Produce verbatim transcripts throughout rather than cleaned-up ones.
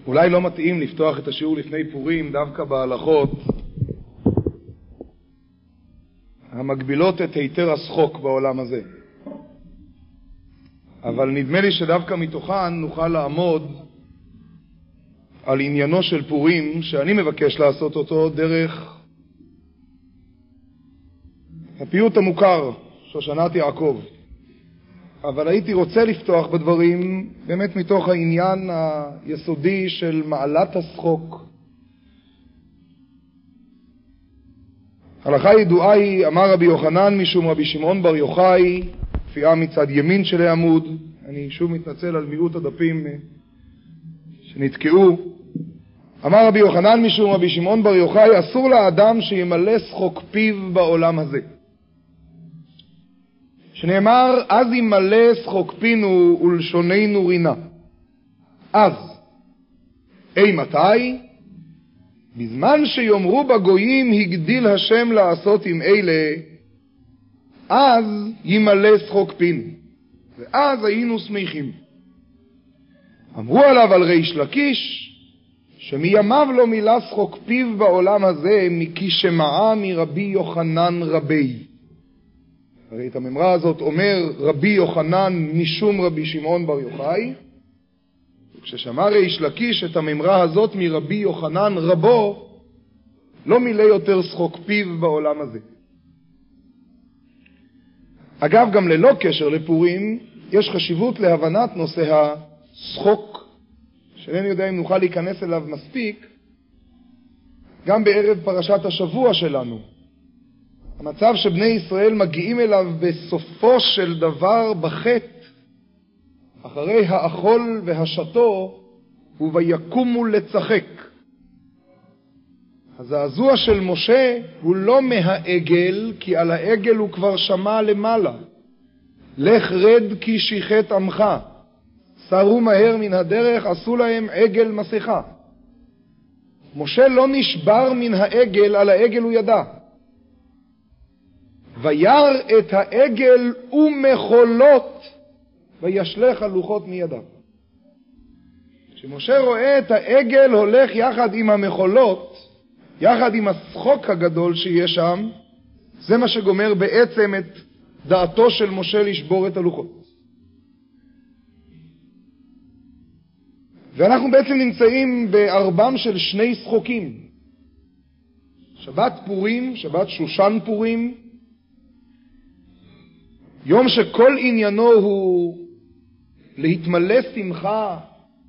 אולי לא מתאים לפתוח את השיעור לפני פורים דווקא בהלכות המגבילות את היתר השחוק בעולם הזה. אבל נדמה לי שדווקא מתוכן נוכל לעמוד על עניינו של פורים, שאני מבקש לעשות אותו דרך הפיוט המוכר, שושנת יעקב. אבל הייתי רוצה לפתוח בדברים באמת מתוך העניין היסודי של מעלת השחוק. הלכה ידועה היא, אמר רבי יוחנן משום רבי שמעון בר יוחאי, כפייה מצד ימין של העמוד. אני שוב מתנצל על מיעוט הדפים שנתקעו. אמר רבי יוחנן משום רבי שמעון בר יוחאי, אסור לאדם שימלא שחוק פיו בעולם הזה. שנאמר, אז ימלא שחוק פינו ולשוננו רינה. אז, אי מתי? בזמן שיאמרו בגויים הגדיל השם לעשות עם אלה, אז ימלא שחוק פינו. ואז היינו שמחים. אמרו עליו על ריש לקיש, שמיימיו לא מילא שחוק פיו בעולם הזה, מכי שמעה מרבי יוחנן רבי. הרי את הממרה הזאת אומר רבי יוחנן משום רבי שמעון בר יוחאי, וכששמע ריש לקיש את הממרה הזאת מרבי יוחנן רבו, לא מילא יותר שחוק פיו בעולם הזה. אגב, גם ללא קשר לפורים, יש חשיבות להבנת נושא השחוק, שאינני יודע אם נוכל להיכנס אליו מספיק, גם בערב פרשת השבוע שלנו. המצב שבני ישראל מגיעים אליו בסופו של דבר בחטא, אחרי האכול והשתו, ויקומו לצחק. הזעזוע של משה הוא לא מהעגל, כי על העגל הוא כבר שמע למעלה. לך רד כי שיחת עמך. סרו מהר מן הדרך, עשו להם עגל מסכה. משה לא נשבר מן העגל, על העגל הוא ידע. וירא את העגל ומחולות, וישלח הלוחות מידיו. כשמשה רואה את העגל הולך יחד עם המחולות, יחד עם השחוק הגדול שיש שם, זה מה שגומר בעצם את דעתו של משה לשבור את הלוחות. ואנחנו בעצם נמצאים בארבם של שני שחוקים. שבת פורים, שבת שושן פורים, יום שכל עניינו הוא להתמלא שמחה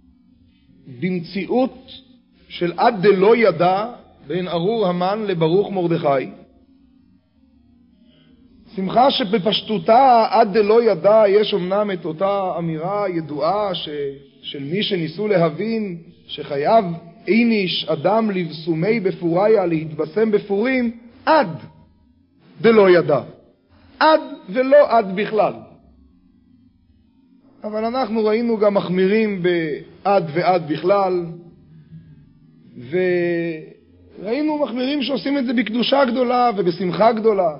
במציאות של עד דלא ידע, בין ארור המן לברוך מרדכי. שמחה שבפשטותה עד דלא ידע יש אמנם את אותה אמירה ידועה ש... של מי שניסו להבין שחייב איניש אדם לבסומי בפוריה להתבשם בפורים עד דלא ידע. עד ולא עד בכלל. אבל אנחנו ראינו גם מחמירים בעד ועד בכלל, וראינו מחמירים שעושים את זה בקדושה גדולה ובשמחה גדולה.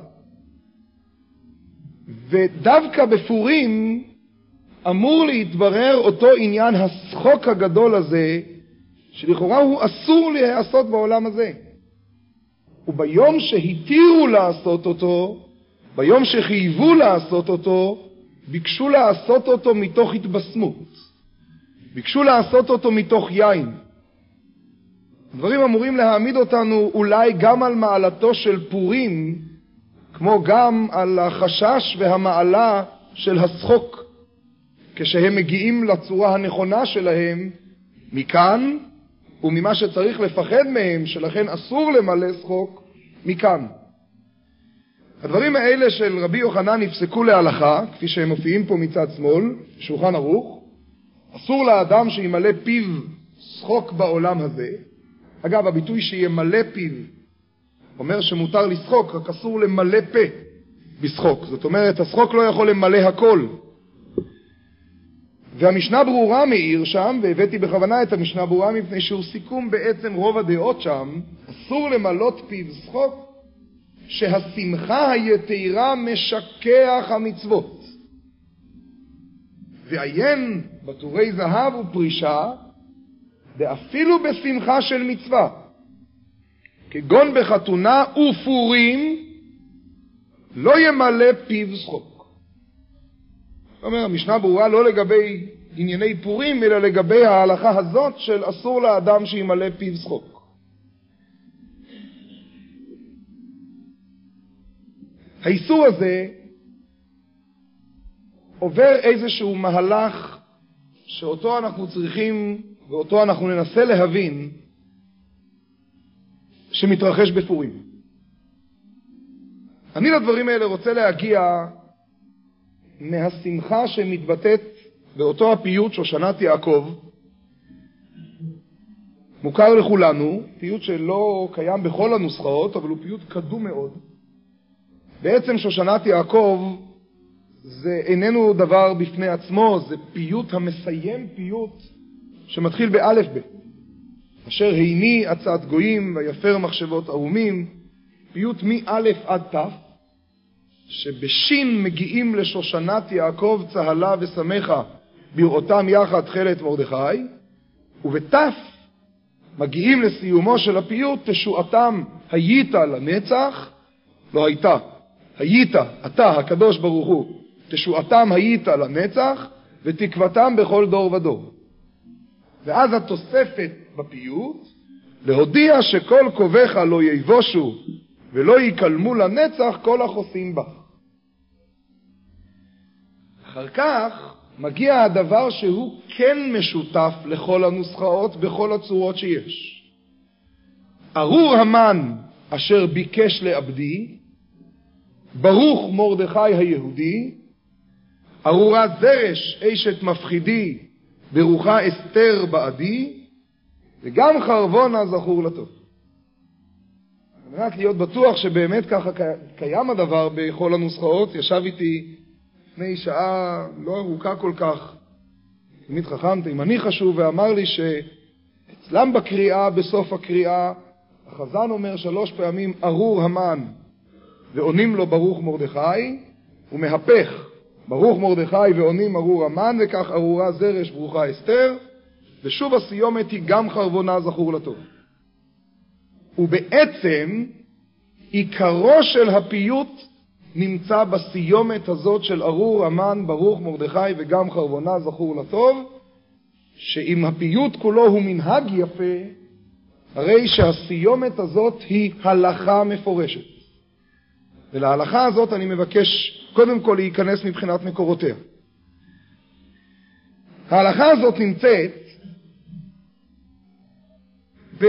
ודווקא בפורים אמור להתברר אותו עניין השחוק הגדול הזה, שלכאורה הוא אסור להיעשות בעולם הזה. וביום שהתירו לעשות אותו, ביום שחייבו לעשות אותו, ביקשו לעשות אותו מתוך התבשמות. ביקשו לעשות אותו מתוך יין. דברים אמורים להעמיד אותנו אולי גם על מעלתו של פורים, כמו גם על החשש והמעלה של השחוק, כשהם מגיעים לצורה הנכונה שלהם, מכאן, וממה שצריך לפחד מהם, שלכן אסור למלא שחוק, מכאן. הדברים האלה של רבי יוחנן נפסקו להלכה, כפי שהם מופיעים פה מצד שמאל, שולחן ערוך. אסור לאדם שימלא פיו שחוק בעולם הזה. אגב, הביטוי שימלא פיו אומר שמותר לשחוק, רק אסור למלא פה בשחוק. זאת אומרת, השחוק לא יכול למלא הכל. והמשנה ברורה מאיר שם, והבאתי בכוונה את המשנה ברורה מפני שהוא סיכום בעצם רוב הדעות שם, אסור למלות פיו שחוק, שהשמחה היתירה משכח המצוות. ועיין בטורי זהב ופרישה, ואפילו בשמחה של מצווה, כגון בחתונה ופורים, לא ימלא פיו שחוק. זאת אומרת, המשנה ברורה לא לגבי ענייני פורים, אלא לגבי ההלכה הזאת של אסור לאדם שימלא פיו שחוק. האיסור הזה עובר איזשהו מהלך שאותו אנחנו צריכים ואותו אנחנו ננסה להבין שמתרחש בפורים. אני לדברים האלה רוצה להגיע מהשמחה שמתבטאת באותו הפיוט שושנת יעקב, מוכר לכולנו, פיוט שלא קיים בכל הנוסחאות, אבל הוא פיוט קדום מאוד. בעצם שושנת יעקב זה איננו דבר בפני עצמו, זה פיוט המסיים פיוט שמתחיל באלף ב', אשר היני עצת גויים ויפר מחשבות ערומים, פיוט מאלף עד תף, שבשין מגיעים לשושנת יעקב צהלה ושמחה בראותם יחד תכלת מרדכי, ובתף מגיעים לסיומו של הפיוט תשועתם היית לנצח, לא הייתה, היית, אתה הקדוש ברוך הוא, תשועתם היית לנצח ותקוותם בכל דור ודור. ואז התוספת בפיוט, להודיע שכל קובך לא יבושו ולא יקלמו לנצח כל החוסים בה. אחר כך מגיע הדבר שהוא כן משותף לכל הנוסחאות בכל הצורות שיש. ארור המן אשר ביקש לעבדי, ברוך מרדכי היהודי, ארורה זרש אשת מפחידי, ברוכה אסתר בעדי, וגם חרבונה זכור לטוב. רק להיות בטוח שבאמת ככה קיים הדבר בכל הנוסחאות, ישב איתי לפני שעה לא ארוכה כל כך, תמיד חכם, תימני חשוב, ואמר לי שאצלם בקריאה, בסוף הקריאה, החזן אומר שלוש פעמים ארור המן, ועונים לו ברוך מרדכי, ומהפך ברוך מרדכי ועונים ארור המן, וכך ארורה זרש ברוכה אסתר, ושוב הסיומת היא גם חרבונה זכור לטוב. ובעצם עיקרו של הפיוט נמצא בסיומת הזאת של ארור המן ברוך מרדכי וגם חרבונה זכור לטוב, שאם הפיוט כולו הוא מנהג יפה, הרי שהסיומת הזאת היא הלכה מפורשת. ולהלכה הזאת אני מבקש קודם כל להיכנס מבחינת מקורותיה. ההלכה הזאת נמצאת ב...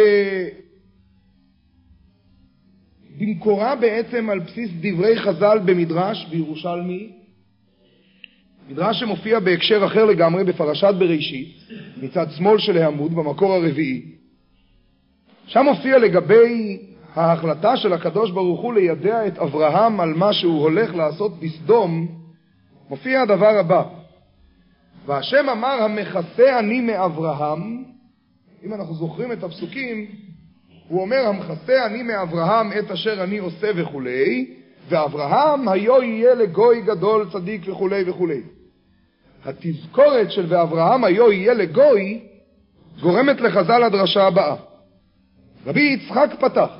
במקורה בעצם על בסיס דברי חז"ל במדרש בירושלמי, מדרש שמופיע בהקשר אחר לגמרי בפרשת בראשית, מצד שמאל של העמוד במקור הרביעי. שם מופיע לגבי ההחלטה של הקדוש ברוך הוא לידע את אברהם על מה שהוא הולך לעשות בסדום, מופיע הדבר הבא: והשם אמר המכסה אני מאברהם. אם אנחנו זוכרים את הפסוקים, הוא אומר המכסה אני מאברהם את אשר אני עושה וכו', ואברהם היו יהיה לגוי גדול צדיק וכו' וכו'. התזכורת של ואברהם היו יהיה לגוי גורמת לחז"ל הדרשה הבאה. רבי יצחק פתח: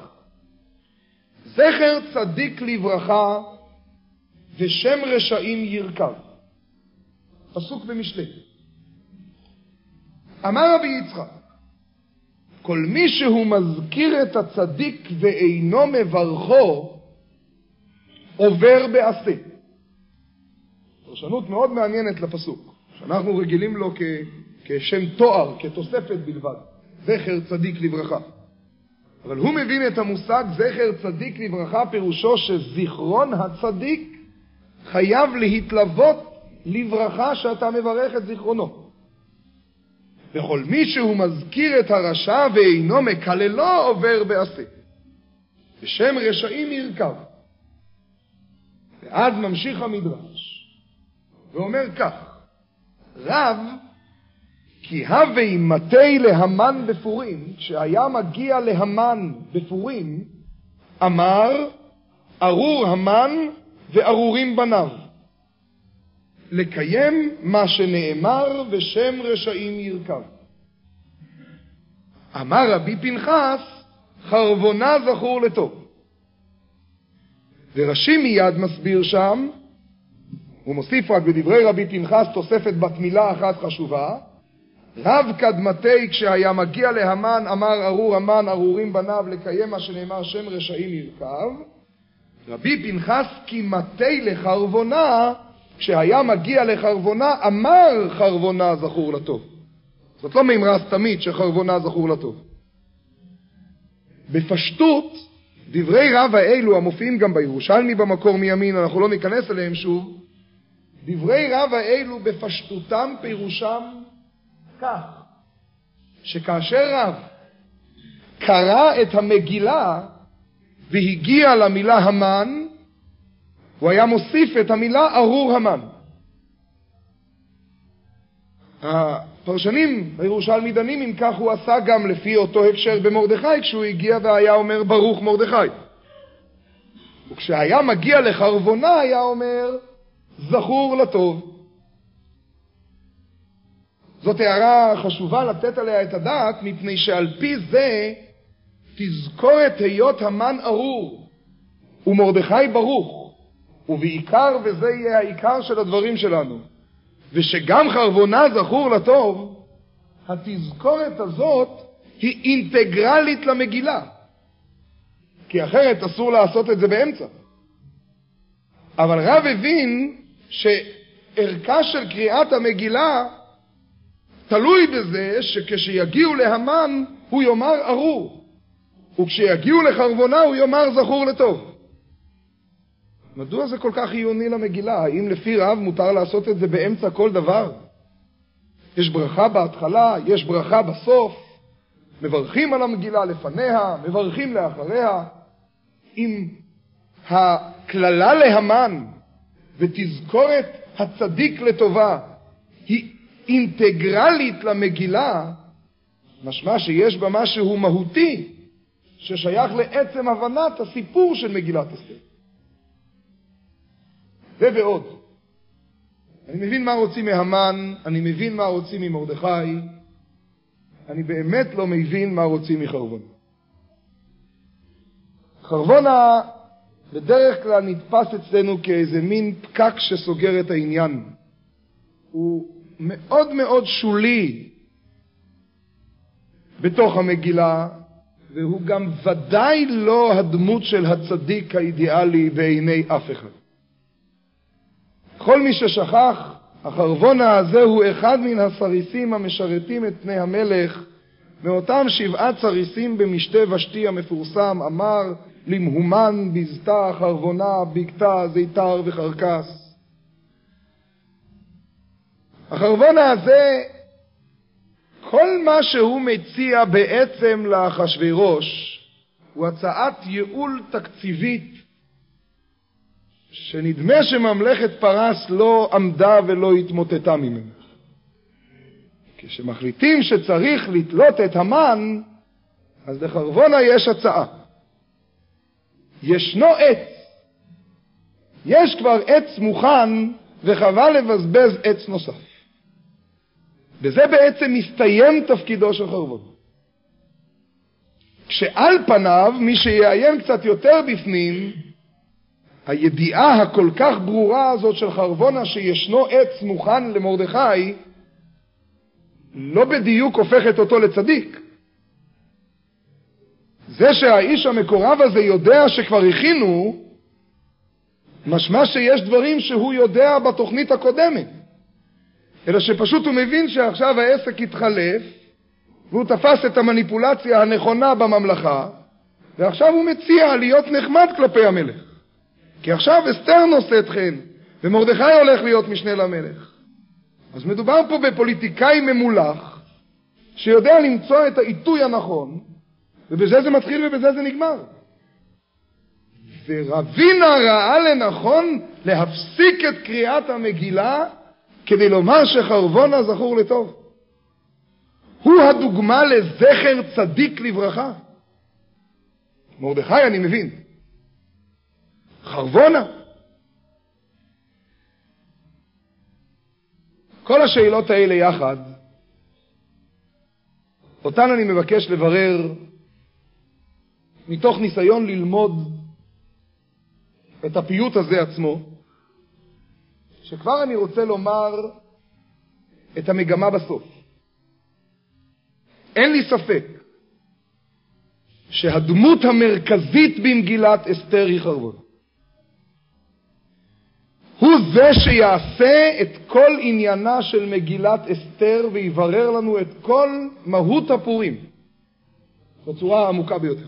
זכר צדיק לברכה ושם רשעים ירכב. פסוק במשלי. אמר רבי יצחק: כל מי שהוא מזכיר את הצדיק ואינו מברכו עובר בעשה. פרשנות מאוד מעניינת לפסוק, שאנחנו רגילים לו כ... כשם תואר, כתוספת בלבד, זכר צדיק לברכה. אבל הוא מבין את המושג זכר צדיק לברכה, פירושו שזיכרון הצדיק חייב להתלוות לברכה שאתה מברך את זיכרונו. וכל מי שהוא מזכיר את הרשע ואינו מקללו עובר בעשה. בשם רשעים ירכב. ואז ממשיך המדרש ואומר כך: רב כי הווי מתי להמן בפורים, כשהיה מגיע להמן בפורים, אמר ארור המן וארורים בניו, לקיים מה שנאמר ושם רשעים ירכב. אמר רבי פנחס, חרבונה זכור לטוב. ורש"י מיד מסביר שם, הוא מוסיף רק בדברי רבי פנחס תוספת בת מילה אחת חשובה, רב קדמתי כשהיה מגיע להמן אמר ארור המן ארורים בניו לקיים מה שנאמר שם רשעים ירכב. רבי פנחס כי מתי לחרבונה כשהיה מגיע לחרבונה אמר חרבונה זכור לטוב. זאת לא מימרה סתמית שחרבונה זכור לטוב. בפשטות דברי רב האלו המופיעים גם בירושלמי במקור מימין, אנחנו לא ניכנס אליהם שוב, דברי רב האלו בפשטותם פירושם כך, שכאשר רב קרא את המגילה והגיע למילה המן, הוא היה מוסיף את המילה ארור המן. הפרשנים בירושלמי דנים אם כך הוא עשה גם לפי אותו הקשר במרדכי, כשהוא הגיע והיה אומר ברוך מרדכי. וכשהיה מגיע לחרבונה היה אומר זכור לטוב. זאת הערה חשובה לתת עליה את הדעת, מפני שעל פי זה תזכורת היות המן ארור ומרדכי ברוך, ובעיקר וזה יהיה העיקר של הדברים שלנו, ושגם חרבונה זכור לטוב, התזכורת הזאת היא אינטגרלית למגילה, כי אחרת אסור לעשות את זה באמצע. אבל רב הבין שערכה של קריאת המגילה תלוי בזה שכשיגיעו להמן הוא יאמר ארור, וכשיגיעו לחרבונה הוא יאמר זכור לטוב. מדוע זה כל כך חיוני למגילה? האם לפי רב מותר לעשות את זה באמצע כל דבר? יש ברכה בהתחלה, יש ברכה בסוף, מברכים על המגילה לפניה, מברכים לאחריה. אם הכללה להמן ותזכורת הצדיק לטובה היא אינטגרלית למגילה, משמע שיש בה משהו מהותי ששייך לעצם הבנת הסיפור של מגילת אסתר. ובעוד, אני מבין מה רוצים מהמן, אני מבין מה רוצים ממרדכי, אני באמת לא מבין מה רוצים מחרבונה. חרבונה בדרך כלל נתפס אצלנו כאיזה מין פקק שסוגר את העניין. הוא מאוד מאוד שולי בתוך המגילה, והוא גם ודאי לא הדמות של הצדיק האידיאלי בעיני אף אחד. כל מי ששכח, החרבונה הזה הוא אחד מן הסריסים המשרתים את פני המלך, מאותם שבעה סריסים במשתה ושתי המפורסם, אמר למהומן בזתה חרבונה בקתה זיתר וחרקס. החרבונה הזה, כל מה שהוא מציע בעצם לאחשוורוש הוא הצעת ייעול תקציבית שנדמה שממלכת פרס לא עמדה ולא התמוטטה ממנו. כשמחליטים שצריך לתלות את המן, אז לחרבונה יש הצעה. ישנו עץ, יש כבר עץ מוכן וחבל לבזבז עץ נוסף. בזה בעצם מסתיים תפקידו של חרבונה. כשעל פניו מי שיעיין קצת יותר בפנים, הידיעה הכל כך ברורה הזאת של חרבונה שישנו עץ מוכן למרדכי לא בדיוק הופכת אותו לצדיק. זה שהאיש המקורב הזה יודע שכבר הכינו, משמע שיש דברים שהוא יודע בתוכנית הקודמת, אלא שפשוט הוא מבין שעכשיו העסק התחלף והוא תפס את המניפולציה הנכונה בממלכה, ועכשיו הוא מציע להיות נחמד כלפי המלך, כי עכשיו אסתר נושאת חן ומרדכי הולך להיות משנה למלך. אז מדובר פה בפוליטיקאי ממולח שיודע למצוא את העיתוי הנכון, ובזה זה מתחיל ובזה זה נגמר. ורבינה ראה לנכון להפסיק את קריאת המגילה כדי לומר שחרבונה זכור לטוב. הוא הדוגמה לזכר צדיק לברכה. מרדכי אני מבין, חרבונה, כל השאלות האלה יחד אותן אני מבקש לברר מתוך ניסיון ללמוד את הפיוט הזה עצמו, שכבר אני רוצה לומר את המגמה בסוף. אין לי ספק שהדמות המרכזית במגילת אסתר היא חרבונה. הוא זה שיעשה את כל עניינה של מגילת אסתר ויברר לנו את כל מהות הפורים בצורה העמוקה ביותר.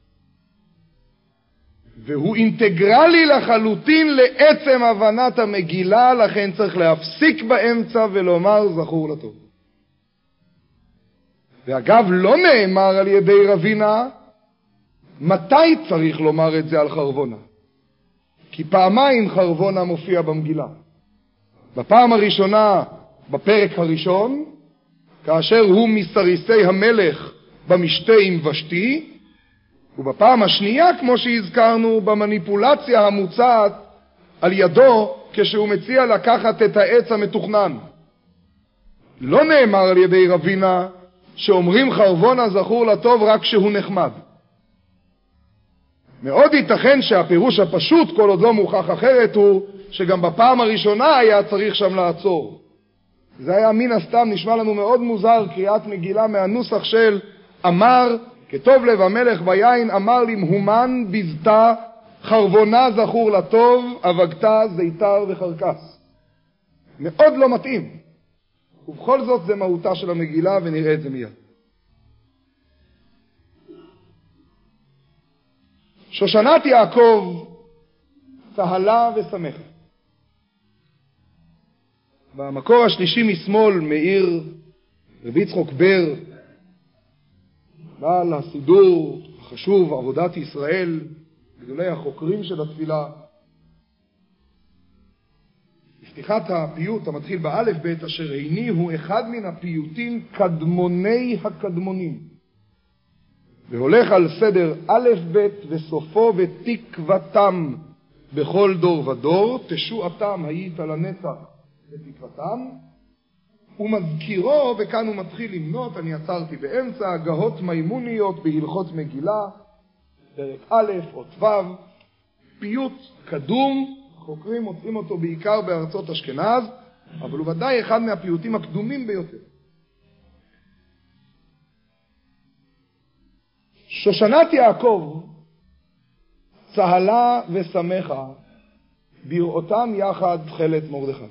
והוא אינטגרלי לחלוטין לעצם הבנת המגילה, לכן צריך להפסיק באמצע ולומר זכור לטוב. ואגב, לא נאמר על ידי רבינה מתי צריך לומר את זה על חרבונה. כי פעמיים חרבונה מופיע במגילה. בפעם הראשונה, בפרק הראשון, כאשר הוא מסריסי המלך במשתה עם ושתי, ובפעם השנייה, כמו שהזכרנו, במניפולציה המוצעת על ידו כשהוא מציע לקחת את העץ המתוכנן. לא נאמר על ידי רבינה שאומרים חרבונה זכור לטוב רק כשהוא נחמד. מאוד ייתכן שהפירוש הפשוט, כל עוד לא מוכח אחרת, הוא שגם בפעם הראשונה היה צריך שם לעצור. זה היה מן הסתם, נשמע לנו מאוד מוזר, קריאת מגילה מהנוסח של אמר, כטוב לב המלך ביין, אמר למהומן בזתה, חרבונה זכור לטוב, אבגתה זיתר וחרקס. מאוד לא מתאים. ובכל זאת זה מהותה של המגילה, ונראה את זה מיד. שושנת יעקב צהלה ושמחה. במקור השלישי משמאל מאיר רבי יצחק בר, בעל הסידור החשוב, עבודת ישראל, גדולי החוקרים של התפילה. בפתיחת הפיוט המתחיל באלף בית, אשר איני הוא אחד מן הפיוטים קדמוני הקדמונים, והולך על סדר א' ב' וסופו ותקוותם בכל דור ודור, תשועתם היית לנצח ותקוותם, ומזכירו, וכאן הוא מתחיל למנות, אני עצרתי באמצע, גהות מימוניות בהלכות מגילה, פרק א' או ת', פיוט קדום, חוקרים מוצאים אותו בעיקר בארצות אשכנז, אבל הוא ודאי אחד מהפיוטים הקדומים ביותר. שושנת יעקב צהלה ושמחה בראותם יחד תכלת מרדכי.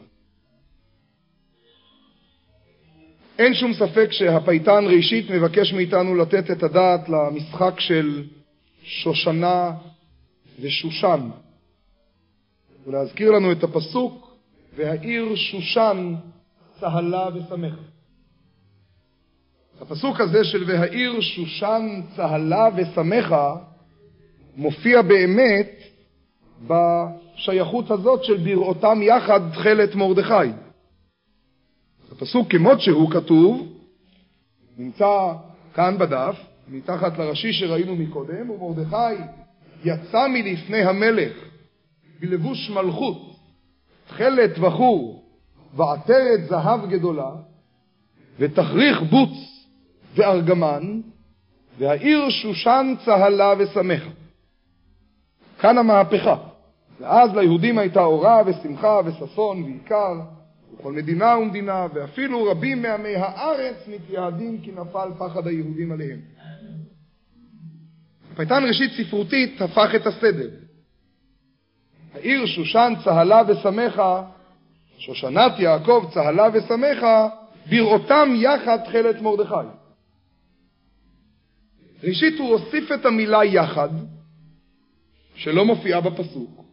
אין שום ספק שהפייטן ראשית מבקש מאיתנו לתת את הדעת למשחק של שושנה ושושן, ולהזכיר לנו את הפסוק והעיר שושן צהלה ושמחה. הפסוק הזה של והעיר שושן צהלה ושמחה מופיע באמת בשייכות הזאת של בראותם יחד תכלת מרדכי. הפסוק כמות שהוא כתוב נמצא כאן בדף מתחת לראשי שראינו מקודם, ומרדכי יצא מלפני המלך בלבוש מלכות, תכלת בחור ועטרת זהב גדולה ותכריך בוץ וארגמן, והעיר שושן צהלה ושמחה. כאן המהפכה. ואז ליהודים הייתה אורה ושמחה וששון ועיקר בכל מדינה ומדינה, ואפילו רבים מעמי הארץ מתייעדים כי נפל פחד היהודים עליהם. הפייטן ראשית ספרותית הפך את הסדר. העיר שושן צהלה ושמחה, שושנת יעקב צהלה ושמחה, בראותם יחד תכלת מרדכי. ראשית הוא הוסיף את המילה יחד, שלא מופיעה בפסוק.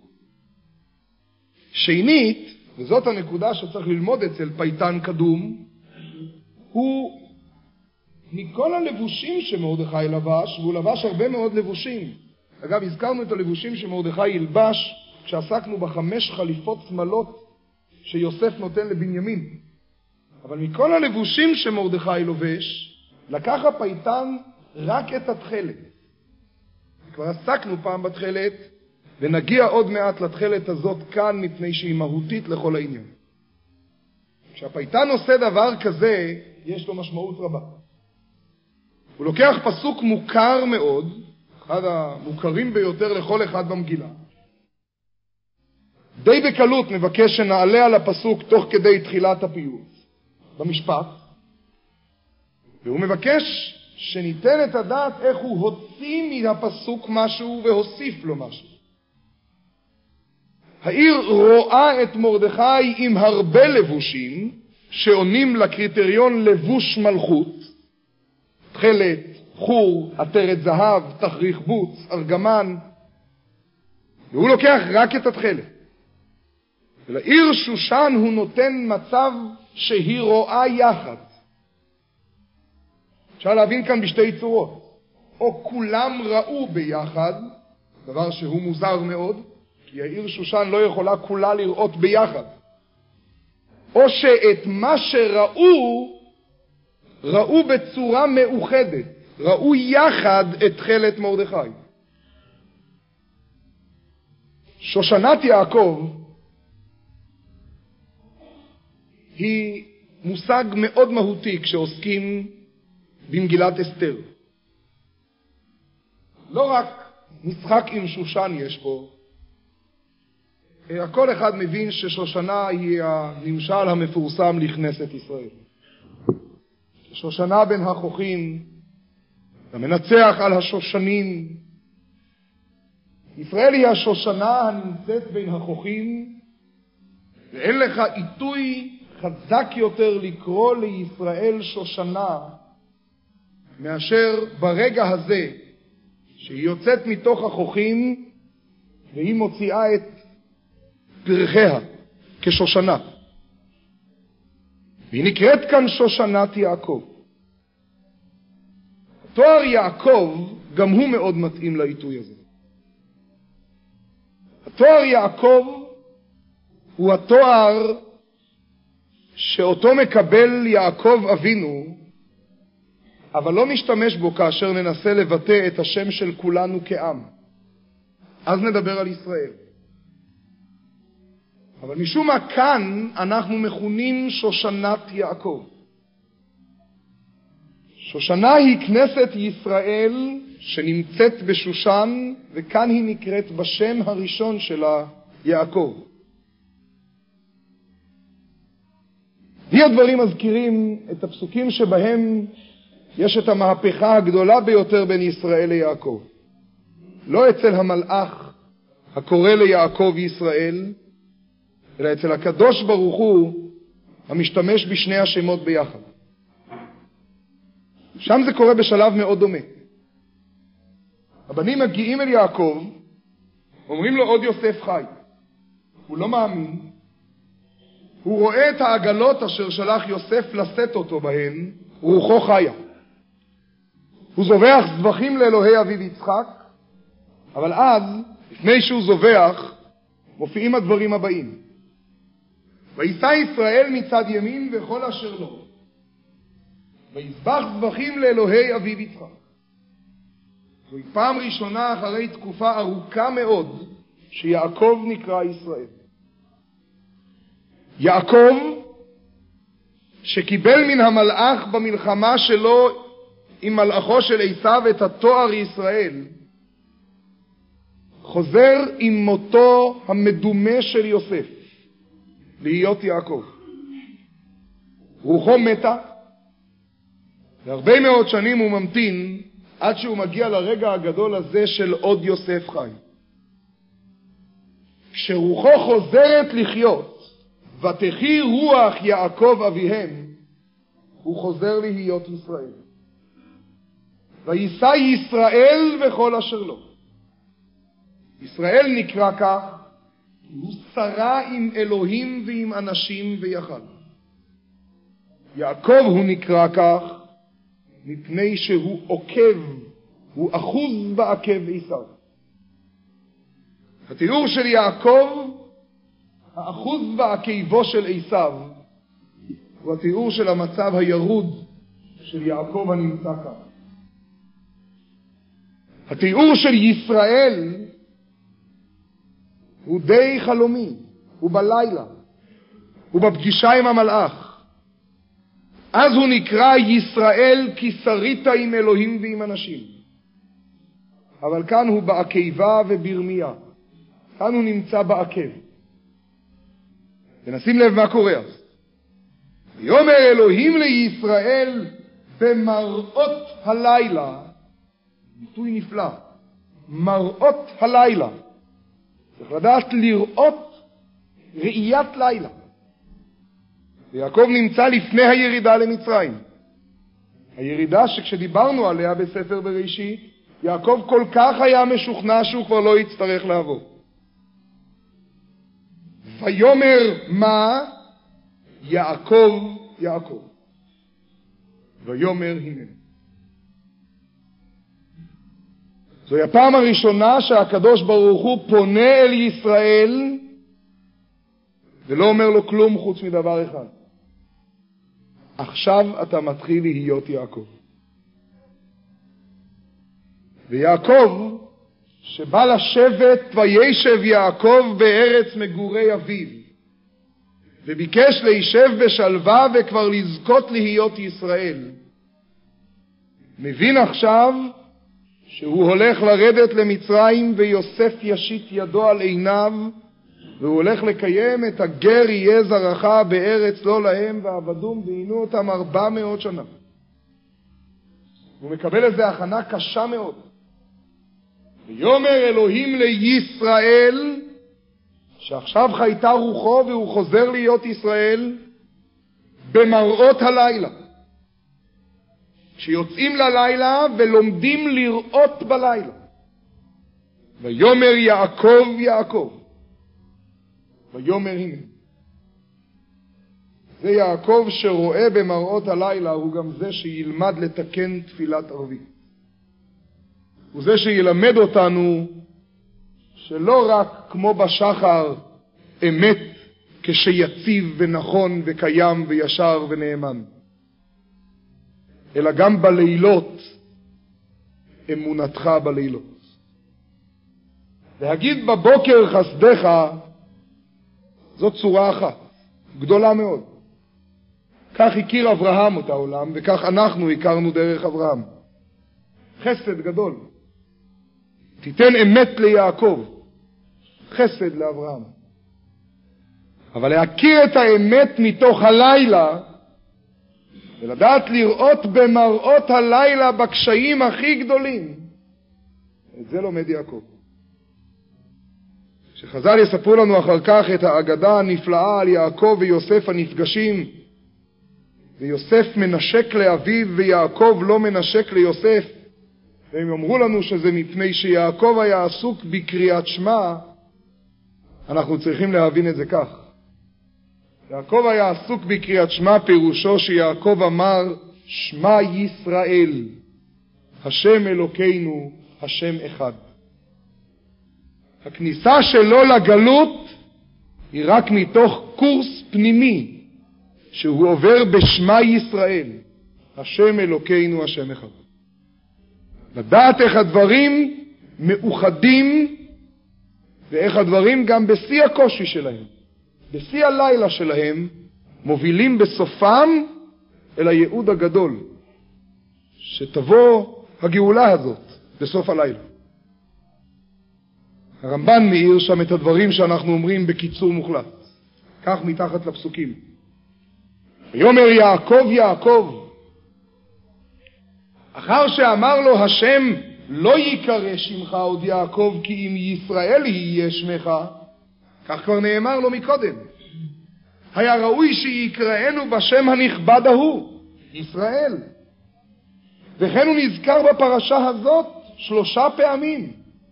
שנית, וזאת הנקודה שצריך ללמוד אצל פייטן קדום, הוא מכל הלבושים שמרדכי לבש, והוא לבש הרבה מאוד לבושים. אגב, הזכרנו את הלבושים שמרדכי ילבש כשעסקנו בחמש חליפות שמלות שיוסף נותן לבנימין. אבל מכל הלבושים שמרדכי לובש, לקח הפייטן רק את התכלת. כבר עסקנו פעם בתכלת, ונגיע עוד מעט לתכלת הזאת כאן, מפני שהיא מהותית לכל העניין. כשהפייטן עושה דבר כזה, יש לו משמעות רבה. הוא לוקח פסוק מוכר מאוד, אחד המוכרים ביותר לכל אחד במגילה. די בקלות מבקש שנעלה על הפסוק תוך כדי תחילת הפיוט, במשפט, והוא מבקש שניתן את הדעת איך הוא הוציא מהפסוק משהו והוסיף לו משהו. העיר רואה את מרדכי עם הרבה לבושים שעונים לקריטריון לבוש מלכות, תכלת, חור, עטרת זהב, תחריך בוץ, ארגמן, והוא לוקח רק את התכלת. ולעיר שושן הוא נותן מצב שהיא רואה יחד. אפשר להבין כאן בשתי צורות. או כולם ראו ביחד, דבר שהוא מוזר מאוד, כי העיר שושן לא יכולה כולה לראות ביחד. או שאת מה שראו, ראו בצורה מאוחדת. ראו יחד את תכלת מרדכי. שושנת יעקב היא מושג מאוד מהותי כשעוסקים במגילת אסתר. לא רק משחק עם שושן יש פה, כל אחד מבין ששושנה היא הנמשל המפורסם לכנסת ישראל. שושנה בין החוכים, המנצח על השושנים. ישראל היא השושנה הנמצאת בין החוכים, ואין לך עיתוי חזק יותר לקרוא לישראל שושנה מאשר ברגע הזה שהיא יוצאת מתוך החוכים והיא מוציאה את פרחיה כשושנה. והיא נקראת כאן שושנת יעקב. התואר יעקב גם הוא מאוד מתאים לעיתוי הזה. התואר יעקב הוא התואר שאותו מקבל יעקב אבינו, אבל לא משתמש בו כאשר ננסה לבטא את השם של כולנו כעם. אז נדבר על ישראל. אבל משום מה כאן אנחנו מכונים שושנת יעקב. שושנה היא כנסת ישראל שנמצאת בשושן, וכאן היא נקראת בשם הראשון שלה יעקב. בי הדברים מזכירים את הפסוקים שבהם יש את המהפכה הגדולה ביותר בין ישראל ליעקב. לא אצל המלאך הקורא ליעקב ישראל, אלא אצל הקדוש ברוך הוא המשתמש בשני השמות ביחד. שם זה קורה בשלב מאוד דומה. הבנים מגיעים אל יעקב, אומרים לו עוד יוסף חי. הוא לא מאמין. הוא רואה את העגלות אשר שלח יוסף לשאת אותו בהן, רוחו חיה. הוא זובח זבחים לאלוהי אביו יצחק, אבל אז, לפני שהוא זובח, מופיעים הדברים הבאים. וישא ישראל מצד ימין וכל אשר לו, ויזבח זבחים לאלוהי אביו יצחק. זוהי פעם ראשונה אחרי תקופה ארוכה מאוד שיעקב נקרא ישראל. יעקב, שקיבל מן המלאך במלחמה שלו עם מלאכו של עשיו את התואר ישראל, חוזר עם מותו המדומה של יוסף להיות יעקב. רוחו מתה, והרבה מאוד שנים הוא ממתין עד שהוא מגיע לרגע הגדול הזה של עוד יוסף חי. כשרוחו חוזרת לחיות, ותחי רוח יעקב אביהם, הוא חוזר להיות ישראל. וישא ישראל וכל אשר לו. ישראל נקרא כך, הוא שרה עם אלוהים ועם אנשים ויחד. יעקב הוא נקרא כך, מפני שהוא עוקב, הוא אחוז בעקב עשיו. התיאור של יעקב, האחוז בעקבו של עשיו, הוא התיאור של המצב הירוד של יעקב הנמצא כאן. התיאור של ישראל הוא די חלומי, הוא בלילה, הוא בפגישה עם המלאך. אז הוא נקרא ישראל כי שרית עם אלוהים ועם אנשים. אבל כאן הוא בעקיבה וברמיה. כאן הוא נמצא בעקב. ונשים לב מה קורה אז. ויאמר אלוהים לישראל במראות הלילה, ביטוי נפלא, מראות הלילה. צריך לדעת לראות ראיית לילה. ויעקב נמצא לפני הירידה למצרים. הירידה שכשדיברנו עליה בספר בראשית, יעקב כל כך היה משוכנע שהוא כבר לא יצטרך לעבור. ויאמר מה? יעקב, יעקב. ויאמר הנה. זוהי הפעם הראשונה שהקדוש ברוך הוא פונה אל ישראל ולא אומר לו כלום חוץ מדבר אחד. עכשיו אתה מתחיל להיות יעקב. ויעקב שבא לשבת וישב יעקב בארץ מגורי אביו וביקש להישב בשלווה וכבר לזכות להיות ישראל, מבין עכשיו שהוא הולך לרדת למצרים ויוסף ישית ידו על עיניו והוא הולך לקיים את הגר יהיה זרעך בארץ לא להם ועבדום ועינו אותם ארבע מאות שנה. הוא מקבל איזו הכנה קשה מאוד. ויאמר אלוהים לישראל, שעכשיו חייתה רוחו והוא חוזר להיות ישראל, במראות הלילה. כשיוצאים ללילה ולומדים לראות בלילה. ויאמר יעקב יעקב. ויאמר הנה. זה יעקב שרואה במראות הלילה, הוא גם זה שילמד לתקן תפילת ערבית. הוא זה שילמד אותנו שלא רק כמו בשחר אמת כשיציב ונכון וקיים וישר ונאמן, אלא גם בלילות אמונתך בלילות. להגיד בבוקר חסדך, זאת צורה אחת, גדולה מאוד. כך הכיר אברהם את העולם, וכך אנחנו הכרנו דרך אברהם. חסד גדול. תיתן אמת ליעקב, חסד לאברהם. אבל להכיר את האמת מתוך הלילה, ולדעת לראות במראות הלילה בקשיים הכי גדולים, את זה לומד יעקב. שחז"ל יספרו לנו אחר כך את האגדה הנפלאה על יעקב ויוסף הנפגשים, ויוסף מנשק לאביו ויעקב לא מנשק ליוסף, והם אמרו לנו שזה מפני שיעקב היה עסוק בקריאת שמע. אנחנו צריכים להבין את זה כך. יעקב היה עסוק בקריאת שמע, פירושו שיעקב אמר שמע ישראל, השם אלוקינו, השם אחד. הכניסה שלו לגלות היא רק מתוך קורס פנימי שהוא עובר בשמע ישראל, השם אלוקינו, השם אחד. לדעת איך הדברים מאוחדים ואיך הדברים גם בשיא הקושי שלהם, בשיא הלילה שלהם, מובילים בסופם אל הייעוד הגדול, שתבוא הגאולה הזאת בסוף הלילה. הרמב"ן מאיר שם את הדברים שאנחנו אומרים בקיצור מוחלט, כך מתחת לפסוקים. ויאמר יעקב יעקב, אחר שאמר לו השם לא יקרא שמך עוד יעקב כי אם ישראל יהיה שמך, כך כבר נאמר לו מקודם. היה ראוי שיקראנו בשם הנכבד ההוא, ישראל. וכן הוא נזכר בפרשה הזאת שלושה פעמים.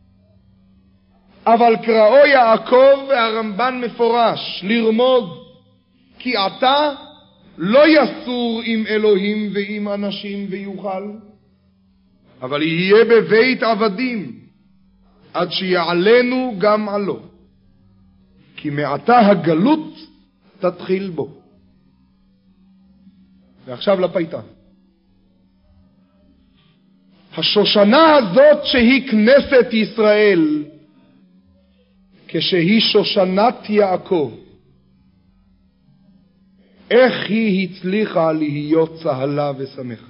אבל קראו יעקב, והרמב"ן מפורש, לרמוז, כי אתה לא יסור עם אלוהים ועם אנשים ויוכל, אבל יהיה בבית עבדים, עד שיעלנו גם עלו. כי מעתה הגלות תתחיל בו. ועכשיו לפייטן. השושנה הזאת שהיא כנסת ישראל, כשהיא שושנת יעקב, איך היא הצליחה להיות צהלה ושמחה.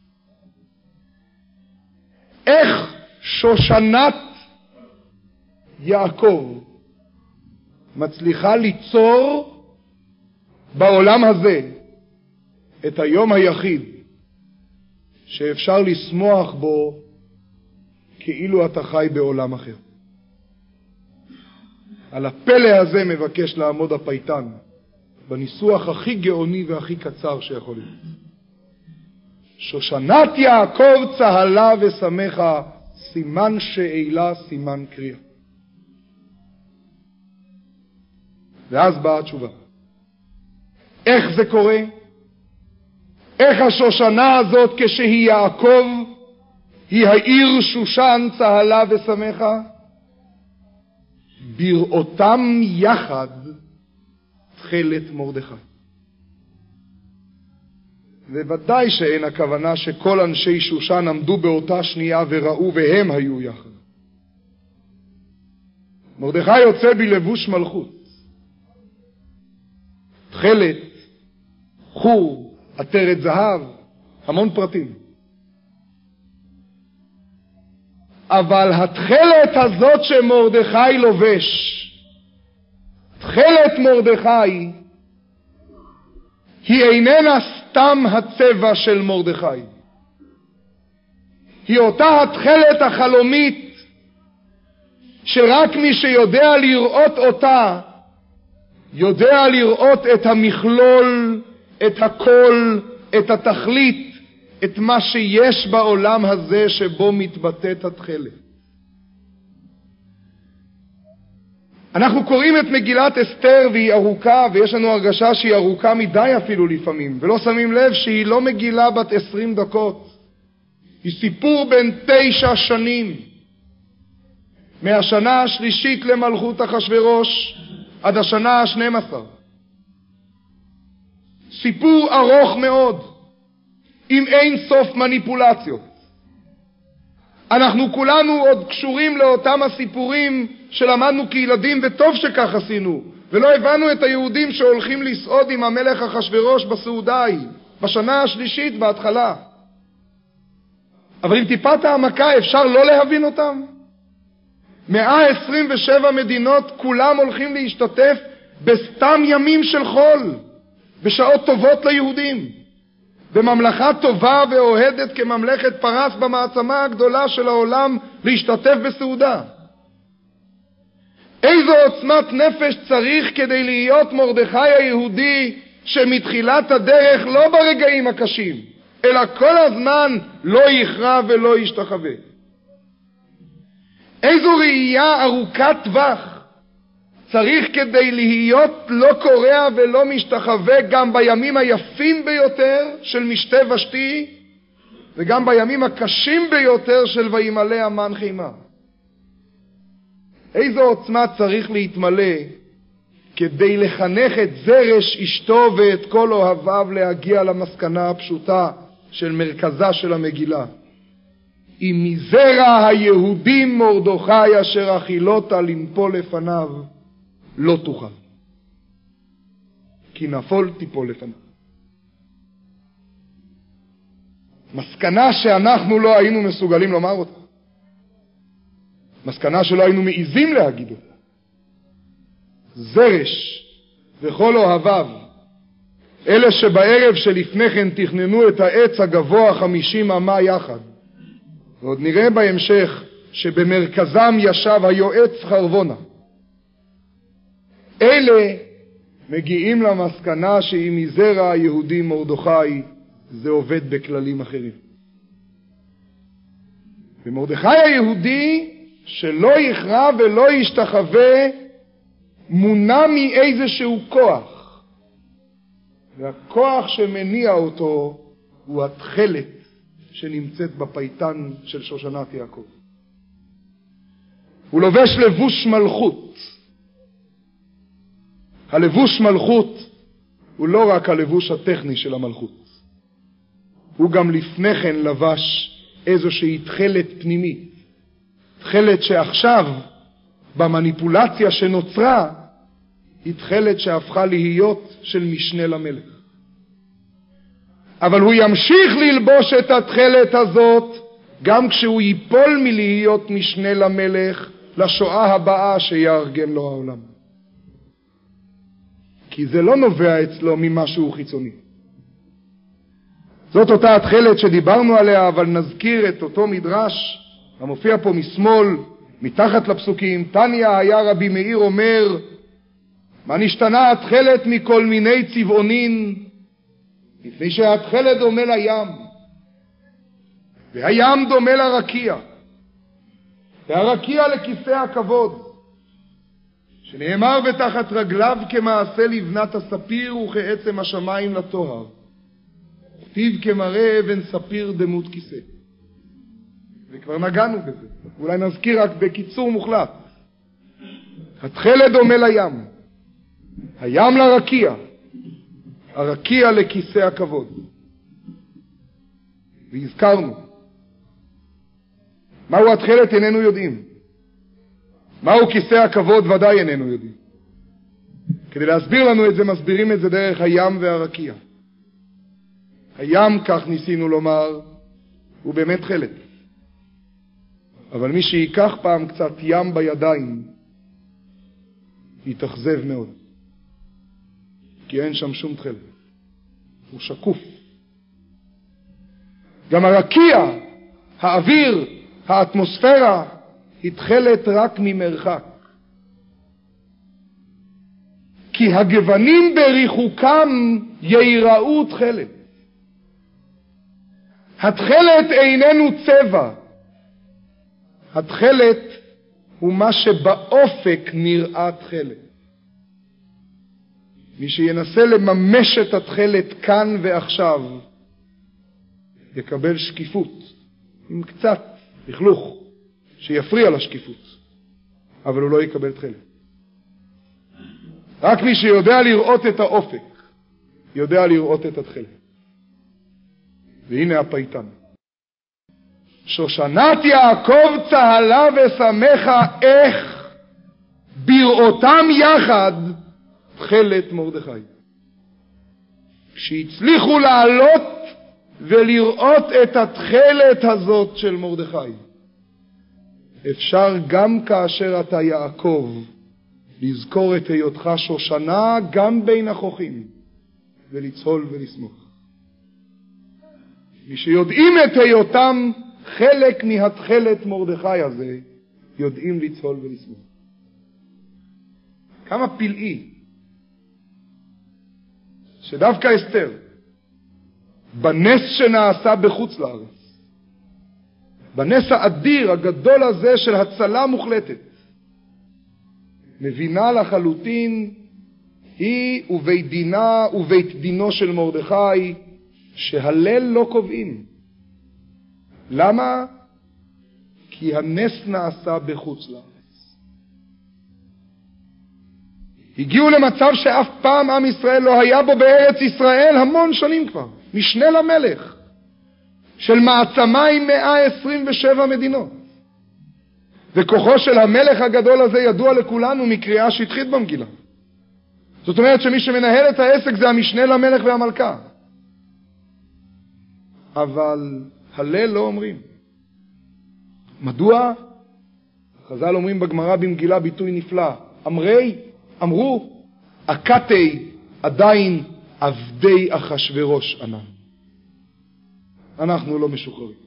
איך שושנת יעקב מצליחה ליצור בעולם הזה את היום היחיד שאפשר לשמוח בו כאילו אתה חי בעולם אחר. על הפלא הזה מבקש לעמוד הפייטן בניסוח הכי גאוני והכי קצר שיכול להיות. שושנת יעקב צהלה ושמחה, סימן שאלה, סימן קריאה. ואז באה התשובה. איך זה קורה? איך השושנה הזאת כשהיא יעקב, היא העיר שושן צהלה ושמחה? בראותם יחד תכלת מרדכי. וודאי שאין הכוונה שכל אנשי שושן עמדו באותה שנייה וראו והם היו יחד. מרדכי יוצא בלבוש מלכות. תכלת, חור, עטרת זהב, המון פרטים. אבל התכלת הזאת שמרדכי לובש, תכלת מרדכי, היא איננה סתם הצבע של מרדכי. היא אותה התכלת החלומית שרק מי שיודע לראות אותה יודע לראות את המכלול, את הכל, את התכלית, את מה שיש בעולם הזה שבו מתבטאת התכלת. אנחנו קוראים את מגילת אסתר והיא ארוכה, ויש לנו הרגשה שהיא ארוכה מדי אפילו לפעמים, ולא שמים לב שהיא לא מגילה בת עשרים דקות. היא סיפור בין תשע שנים, מהשנה השלישית למלכות אחשוורוש עד השנה השנים עשר. סיפור ארוך מאוד, עם אין סוף מניפולציות. אנחנו כולנו עוד קשורים לאותם הסיפורים שלמדנו כילדים, וטוב שכך עשינו, ולא הבנו את היהודים שהולכים לסעוד עם המלך אחשוורוש בסעודה ההיא, בשנה השלישית בהתחלה. אבל עם טיפת העמקה אפשר לא להבין אותם. מאה עשרים ושבע מדינות כולם הולכים להשתתף בסתם ימים של חול, בשעות טובות ליהודים, בממלכה טובה ואוהדת כממלכת פרס במעצמה הגדולה של העולם להשתתף בסעודה. איזו עוצמת נפש צריך כדי להיות מרדכי היהודי שמתחילת הדרך לא ברגעים הקשים, אלא כל הזמן לא יכרע ולא ישתחווה. איזו ראייה ארוכת טווח צריך כדי להיות לא קורע ולא משתחווה גם בימים היפים ביותר של משתה ושתי, וגם בימים הקשים ביותר של וימלא המן חימה. איזו עוצמה צריך להתמלא כדי לחנך את זרש אשתו ואת כל אוהביו להגיע למסקנה הפשוטה של מרכזה של המגילה. אם מזרע היהודים מרדכי אשר אכילותה לנפול לפניו לא תוכל, כי נפול תיפול לפניו. מסקנה שאנחנו לא היינו מסוגלים לומר אותה, מסקנה שלא היינו מעיזים להגיד אותה. זרש וכל אוהביו, אלה שבערב שלפני כן תכננו את העץ הגבוה חמישים אמה יחד, ועוד נראה בהמשך שבמרכזם ישב היועץ חרבונה, אלה מגיעים למסקנה שאם מזרע היהודי מרדכי זה עובד בכללים אחרים. ומרדכי היהודי שלא יכרע ולא ישתחווה מונע מאיזשהו כוח, והכוח שמניע אותו הוא התכלת שנמצאת בפייטן של שושנת יעקב. הוא לובש לבוש מלכות. הלבוש מלכות הוא לא רק הלבוש הטכני של המלכות, הוא גם לפני כן לבש איזושהי תכלת פנימית, תכלת שעכשיו במניפולציה שנוצרה היא תכלת שהפכה להיות של משנה למלך. אבל הוא ימשיך ללבוש את התכלת הזאת גם כשהוא ייפול מלהיות משנה למלך לשואה הבאה שיארגן לו העולם. כי זה לא נובע אצלו ממשהו חיצוני. זאת אותה התכלת שדיברנו עליה, אבל נזכיר את אותו מדרש המופיע פה משמאל, מתחת לפסוקים. תניא היה רבי מאיר אומר, מה נשתנה התכלת מכל מיני צבעונין? לפני שהתכלת דומה לים, והים דומה לרקיע, והרקיע לכיסא הכבוד, שנאמר בתחת רגליו כמעשה לבנת הספיר וכעצם השמיים לטוהר, פיו כמראה אבן ספיר דמות כיסא. וכבר נגענו בזה, אולי נזכיר רק בקיצור מוחלט. התכלת דומה לים, הים לרקיע, הרקיע לכיסא הכבוד. והזכרנו, מהו התכלת איננו יודעים, מהו כיסא הכבוד ודאי איננו יודעים. כדי להסביר לנו את זה מסבירים את זה דרך הים והרקיע. הים, כך ניסינו לומר, הוא באמת תכלת, אבל מי שיקח פעם קצת ים בידיים יתאכזב מאוד, כי אין שם שום תכלת, הוא שקוף. גם הרקיע, האוויר, האטמוספירה, היא תכלת רק ממרחק, כי הגוונים בריחוקם ייראו תכלת. התכלת איננו צבע, התכלת הוא מה שבאופק נראה תכלת. מי שינסה לממש את התכלת כאן ועכשיו יקבל שקיפות עם קצת לכלוך שיפריע לשקיפות, אבל הוא לא יקבל תכלת. רק מי שיודע לראות את האופק יודע לראות את התכלת. והנה הפייטן. שושנת יעקב צהלה ושמחה איך בראותם יחד תכלת מרדכי. כשהצליחו לעלות ולראות את התכלת הזאת של מרדכי, אפשר גם כאשר אתה יעקב לזכור את היותך שושנה גם בין החוכים ולצהול ולשמוח. מי שיודעים את היותם חלק מהתכלת מרדכי הזה יודעים לצהול ולשמוח. כמה פלאי שדווקא אסתר בנס שנעשה בחוץ לארץ, בנס האדיר הגדול הזה של הצלה מוחלטת, מבינה לחלוטין היא ובית דינה ובית דינו של מרדכי שהלל לא קובעים. למה? כי הנס נעשה בחוץ לארץ. הגיעו למצב שאף פעם עם ישראל לא היה בו בארץ ישראל המון שנים כבר. משנה למלך של מעצמה עם מאה עשרים ושבע מדינות. וכוחו של המלך הגדול הזה ידוע לכולנו מקריאה שטחית במגילה. זאת אומרת שמי שמנהל את העסק זה המשנה למלך והמלכה. אבל הלל לא אומרים. מדוע? חז"ל אומרים בגמרא במגילה ביטוי נפלא. אמרי, אמרו, אקתי עדיין עבדי אחשוורוש ענן. אנחנו לא משוחררים.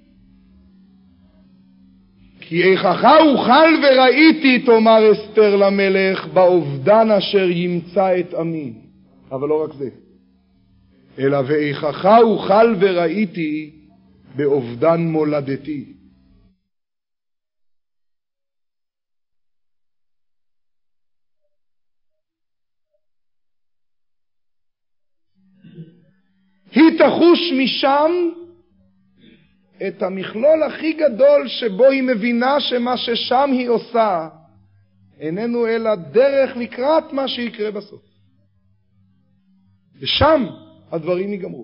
כי איכך אוכל וראיתי, תאמר אסתר למלך, באובדן אשר ימצא את עמי. אבל לא רק זה. אלא ואיכך אוכל וראיתי באובדן מולדתי. היא תחוש משם את המכלול הכי גדול שבו היא מבינה שמה ששם היא עושה איננו אלא דרך לקראת מה שיקרה בסוף. ושם הדברים ייגמרו.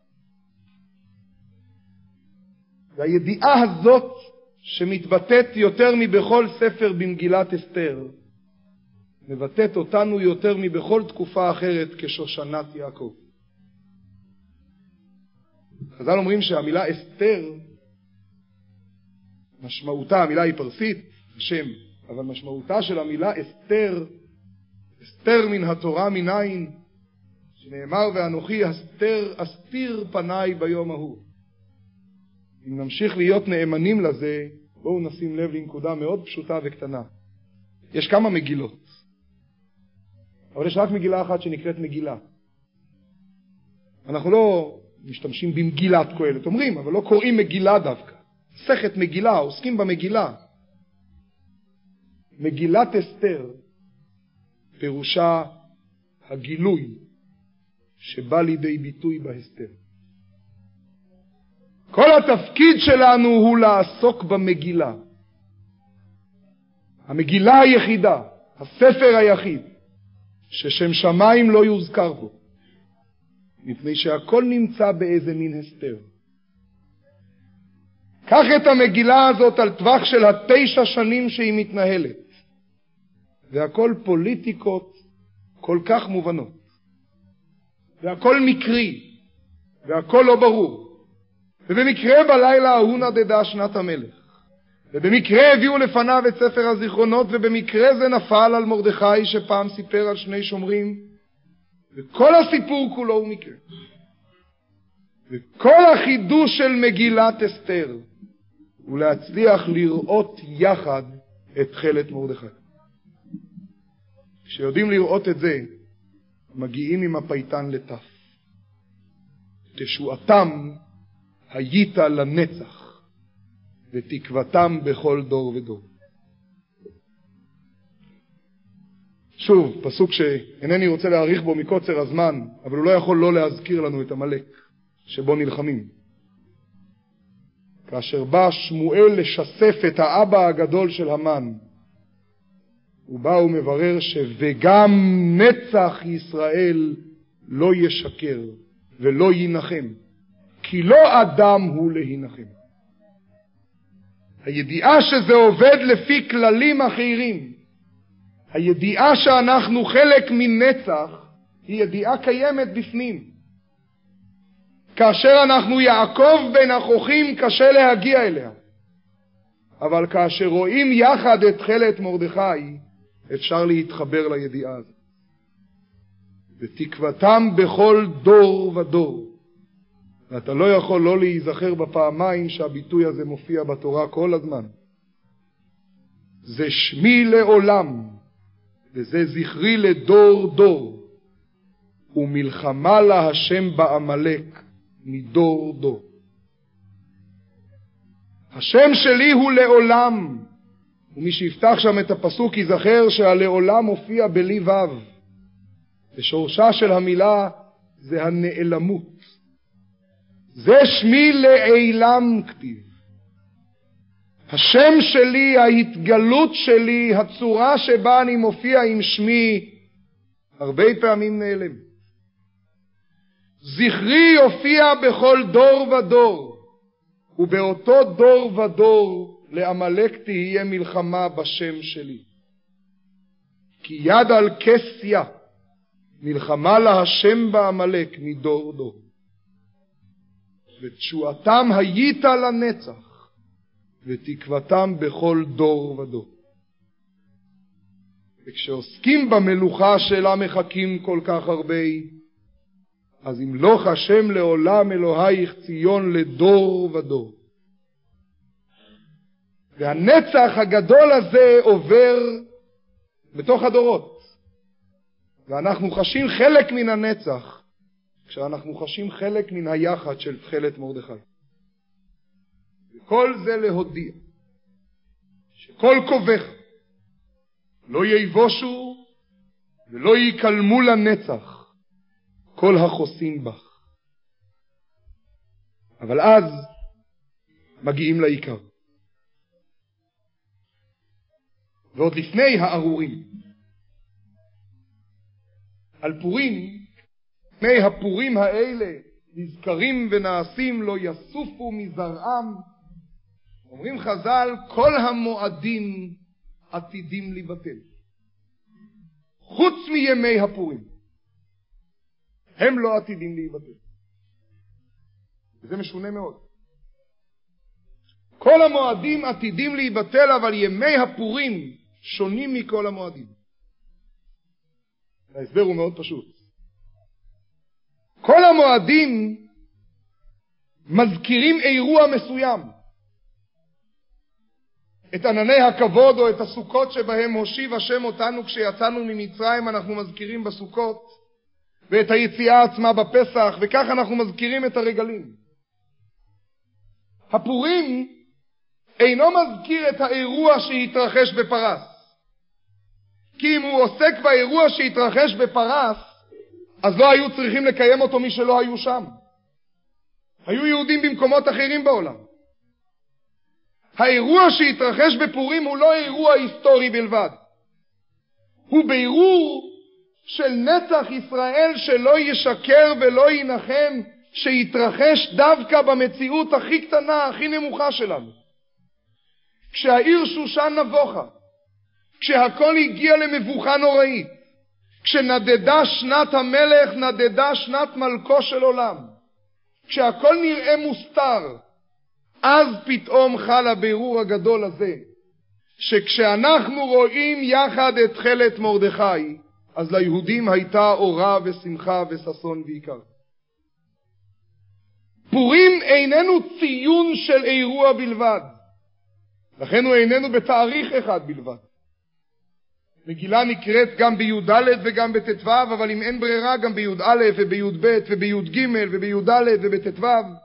והידיעה הזאת שמתבטאת יותר מבכל ספר במגילת אסתר מבטאת אותנו יותר מבכל תקופה אחרת כשושנת יעקב. חז"ל אומרים שהמילה אסתר, משמעותה, המילה היא פרסית, השם, אבל משמעותה של המילה אסתר, אסתר מן התורה מניין, שנאמר ואנוכי אסתר, אסתיר פניי ביום ההוא. אם נמשיך להיות נאמנים לזה, בואו נשים לב לנקודה מאוד פשוטה וקטנה. יש כמה מגילות, אבל יש רק מגילה אחת שנקראת מגילה. אנחנו לא משתמשים במגילת קהלת, אומרים, אבל לא קוראים מגילה דווקא. מסכת מגילה, עוסקים במגילה. מגילת אסתר פירושה הגילוי שבא לידי ביטוי בהסתר. כל התפקיד שלנו הוא לעסוק במגילה. המגילה היחידה, הספר היחיד, ששם שמיים לא יוזכר בו, מפני שהכל נמצא באיזה מין הסתר. קח את המגילה הזאת על טווח של התשע שנים שהיא מתנהלת, והכל פוליטיקות כל כך מובנות, והכל מקרי, והכל לא ברור. ובמקרה בלילה ההוא נדדה שנת המלך, ובמקרה הביאו לפניו את ספר הזיכרונות, ובמקרה זה נפל על מרדכי שפעם סיפר על שני שומרים, וכל הסיפור כולו הוא מקרה. וכל החידוש של מגילת אסתר הוא להצליח לראות יחד את תכלת מרדכי. כשיודעים לראות את זה, מגיעים עם הפייטן לטף. תשועתם היית לנצח, ותקוותם בכל דור ודור. שוב, פסוק שאינני רוצה להאריך בו מקוצר הזמן, אבל הוא לא יכול לא להזכיר לנו את עמלק שבו נלחמים. כאשר בא שמואל לשסף את האבא הגדול של המן, הוא בא ומברר ש"וגם נצח ישראל לא ישקר ולא ינחם, כי לא אדם הוא להנחם". הידיעה שזה עובד לפי כללים אחרים, הידיעה שאנחנו חלק מנצח, היא ידיעה קיימת בפנים. כאשר אנחנו יעקב בין החוכים קשה להגיע אליה, אבל כאשר רואים יחד את תכלת מרדכי אפשר להתחבר לידיעה הזאת. ותקוותם בכל דור ודור. ואתה לא יכול לא להיזכר בפעמיים שהביטוי הזה מופיע בתורה כל הזמן. זה שמי לעולם, וזה זכרי לדור דור, ומלחמה לה השם בעמלק מדור דור. השם שלי הוא לעולם, ומי שיפתח שם את הפסוק יזכר שהלעולם מופיע בלי וו, ושורשה של המילה זה הנעלמות. זה שמי לעילם כתיב. השם שלי, ההתגלות שלי, הצורה שבה אני מופיע עם שמי, הרבה פעמים נעלם. זכרי יופיע בכל דור ודור, ובאותו דור ודור לעמלק תהיה מלחמה בשם שלי. כי יד על כסיה, מלחמה לה השם בעמלק מדור דור. ותשועתם היית לנצח, ותקוותם בכל דור ודור. וכשעוסקים במלוכה שלה מחכים כל כך הרבה, אז ימלוך השם לעולם אלוהיך ציון לדור ודור. והנצח הגדול הזה עובר בתוך הדורות, ואנחנו חשים חלק מן הנצח כשאנחנו חשים חלק מן היחד של תכלת מרדכי. וכל זה להודיע שכל קובך לא יבושו ולא יקלמו לנצח כל החוסים בך. אבל אז מגיעים לעיקר. ועוד לפני הארורים, על פורים, לפני הפורים האלה נזכרים ונעשים לא יסופו מזרעם, אומרים חז"ל, כל המועדים עתידים לבטל, חוץ מימי הפורים, הם לא עתידים להיבטל. זה משונה מאוד. כל המועדים עתידים להיבטל, אבל ימי הפורים שונים מכל המועדים. ההסבר הוא מאוד פשוט. כל המועדים מזכירים אירוע מסוים. את ענני הכבוד או את הסוכות שבהם הושיב השם אותנו כשיצאנו ממצרים אנחנו מזכירים בסוכות, ואת היציאה עצמה בפסח, וכך אנחנו מזכירים את הרגלים. הפורים אינו מזכיר את האירוע שהתרחש בפרס, כי אם הוא עוסק באירוע שהתרחש בפרס, אז לא היו צריכים לקיים אותו מי שלא היו שם. היו יהודים במקומות אחרים בעולם. האירוע שהתרחש בפורים הוא לא אירוע היסטורי בלבד. הוא בירור של נצח ישראל שלא ישקר ולא ינחם, שהתרחש דווקא במציאות הכי קטנה, הכי נמוכה שלנו. כשהעיר שושן נבוכה, כשהכל הגיע למבוכה נוראית, כשנדדה שנת המלך, נדדה שנת מלכו של עולם, כשהכל נראה מוסתר, אז פתאום חל הבירור הגדול הזה, שכשאנחנו רואים יחד את תכלת מרדכי, אז ליהודים הייתה אורה ושמחה וששון ויקר. פורים איננו ציון של אירוע בלבד, לכן הוא איננו בתאריך אחד בלבד. מגילה נקראת גם בי"ד וגם בט"ו, אבל אם אין ברירה גם בי"א ובי"ב ובי"ג ובי"ד ובט"ו.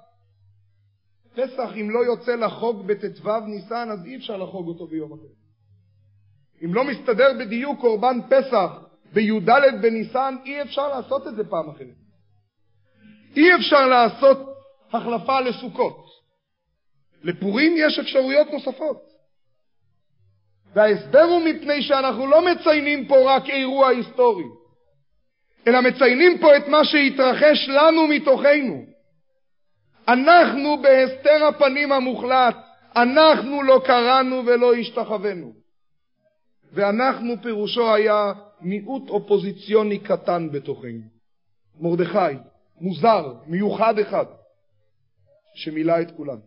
פסח אם לא יוצא לחוג בט"ו ניסן, אז אי אפשר לחוג אותו ביום אחר. אם לא מסתדר בדיוק קורבן פסח בי"ד בניסן, אי אפשר לעשות את זה פעם אחרת. אי אפשר לעשות החלפה לסוכות. לפורים יש אפשרויות נוספות. וההסבר הוא מפני שאנחנו לא מציינים פה רק אירוע היסטורי, אלא מציינים פה את מה שהתרחש לנו מתוכנו. אנחנו בהסתר הפנים המוחלט, אנחנו לא קראנו ולא השתחווינו. ואנחנו פירושו היה מיעוט אופוזיציוני קטן בתוכנו. מרדכי, מוזר, מיוחד אחד, שמילא את כולנו.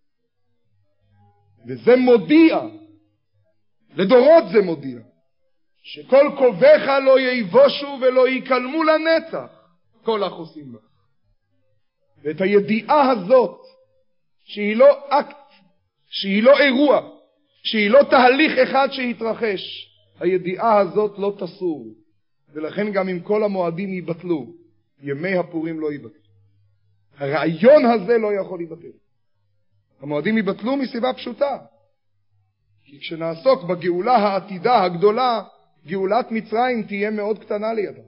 וזה מודיע, לדורות זה מודיע, שכל קובך לא יבושו ולא יקלמו לנצח כל החוסים בה. ואת הידיעה הזאת, שהיא לא אקט, שהיא לא אירוע, שהיא לא תהליך אחד שהתרחש, הידיעה הזאת לא תסור. ולכן גם אם כל המועדים ייבטלו, ימי הפורים לא ייבטלו. הרעיון הזה לא יכול להיבטל. המועדים ייבטלו מסיבה פשוטה. כי כשנעסוק בגאולה העתידה הגדולה, גאולת מצרים תהיה מאוד קטנה לידה.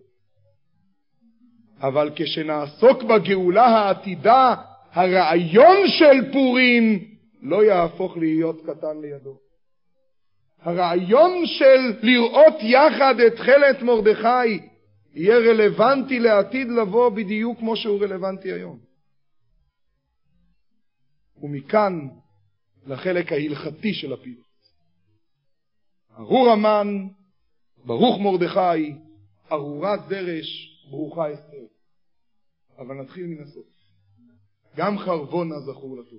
אבל כשנעסוק בגאולה העתידה, הרעיון של פורים לא יהפוך להיות קטן לידו. הרעיון של לראות יחד את תכלת מרדכי יהיה רלוונטי לעתיד לבוא בדיוק כמו שהוא רלוונטי היום. ומכאן לחלק ההלכתי של הפעילות. ארור המן, ברוך מרדכי, ארורה זרש, ברוכה אסתר. אבל נתחיל מן הסוף. גם חרבונה זכור לטוב.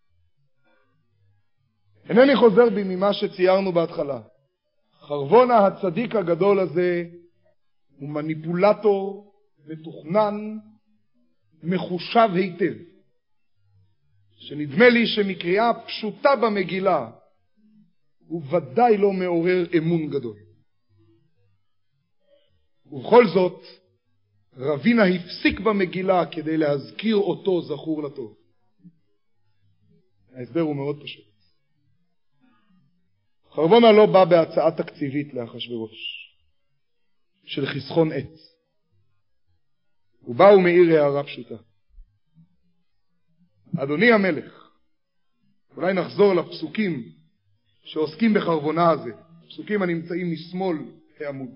אינני חוזר בי ממה שציירנו בהתחלה. חרבונה הצדיק הגדול הזה הוא מניפולטור מתוכנן, מחושב היטב, שנדמה לי שמקריאה פשוטה במגילה הוא ודאי לא מעורר אמון גדול. ובכל זאת רבינה הפסיק במגילה כדי להזכיר אותו זכור לטוב. ההסבר הוא מאוד פשוט. חרבונה לא בא בהצעה תקציבית לאחשוורוש של חסכון עץ. הוא בא ומאיר הערה פשוטה. אדוני המלך, אולי נחזור לפסוקים שעוסקים בחרבונה הזה, פסוקים הנמצאים משמאל העמוד.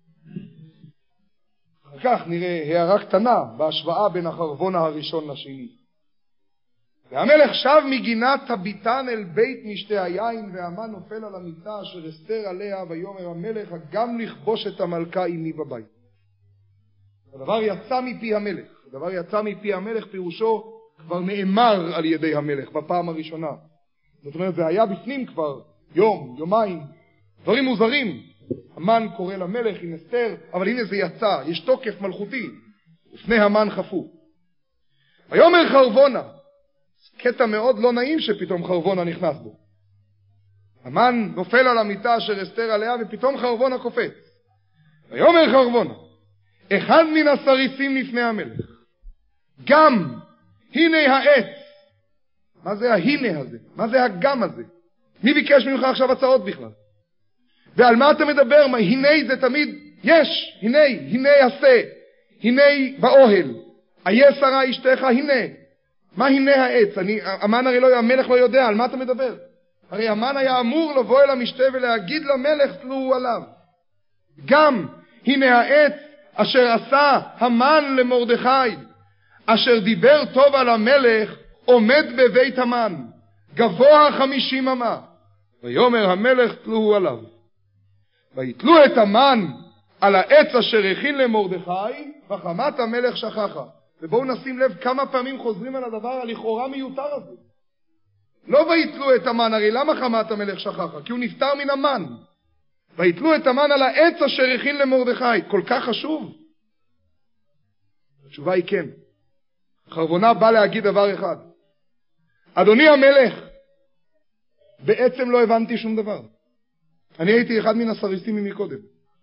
אחר כך נראה הערה קטנה בהשוואה בין החרבונה הראשון לשני. והמלך שב מגינת הביטן אל בית משתה היין, והמן נופל על המיטה אשר אסתר עליה, ויאמר המלך גם לכבוש את המלכה עמי בבית. הדבר יצא מפי המלך. הדבר יצא מפי המלך פירושו כבר נאמר על ידי המלך בפעם הראשונה. זאת אומרת, זה היה בפנים כבר יום, יומיים, דברים מוזרים. המן קורא למלך עם אסתר, אבל הנה זה יצא, יש תוקף מלכותי. ופני המן חפו. ויאמר חרבונה, קטע מאוד לא נעים שפתאום חרבונה נכנס בו. המן נופל על המיטה אשר אסתר עליה, ופתאום חרבונה קופץ. ויאמר חרבונה, אחד מן הסריסים לפני המלך, גם הנה העץ. מה זה ההנה הזה? מה זה הגם הזה? מי ביקש ממך עכשיו הצעות בכלל? ועל מה אתה מדבר? מה, הנה זה תמיד יש, הנה, הנה עשה, הנה באוהל, איה שרה אשתך, הנה. מה הנה העץ? אני, המן הרי לא, המלך לא יודע, על מה אתה מדבר? הרי המן היה אמור לבוא אל המשתה ולהגיד למלך תלו עליו. גם הנה העץ אשר עשה המן למרדכי, אשר דיבר טוב על המלך, עומד בבית המן, גבוה חמישים אמה. ויאמר המלך תלו עליו. ויתלו את המן על העץ אשר הכין למרדכי, וחמת המלך שכחה. ובואו נשים לב כמה פעמים חוזרים על הדבר הלכאורה מיותר הזה. לא ויתלו את המן, הרי למה חמת המלך שכחה? כי הוא נפטר מן המן. ויתלו את המן על העץ אשר הכין למרדכי. כל כך חשוב? התשובה היא כן. חרבונה בא להגיד דבר אחד. אדוני המלך, בעצם לא הבנתי שום דבר. אני הייתי אחד מן הסריסים מקודם.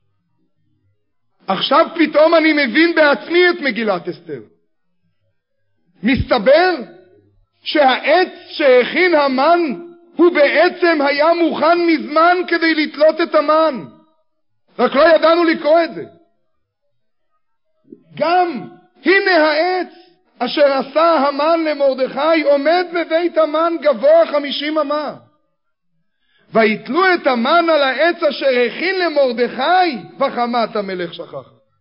עכשיו פתאום אני מבין בעצמי את מגילת אסתר. מסתבר שהעץ שהכין המן הוא בעצם היה מוכן מזמן כדי לתלות את המן. רק לא ידענו לקרוא את זה. גם הנה העץ אשר עשה המן למרדכי עומד בבית המן גבוה חמישים אמה. ויתלו את המן על העץ אשר הכין למרדכי, וחמת המלך שכחה.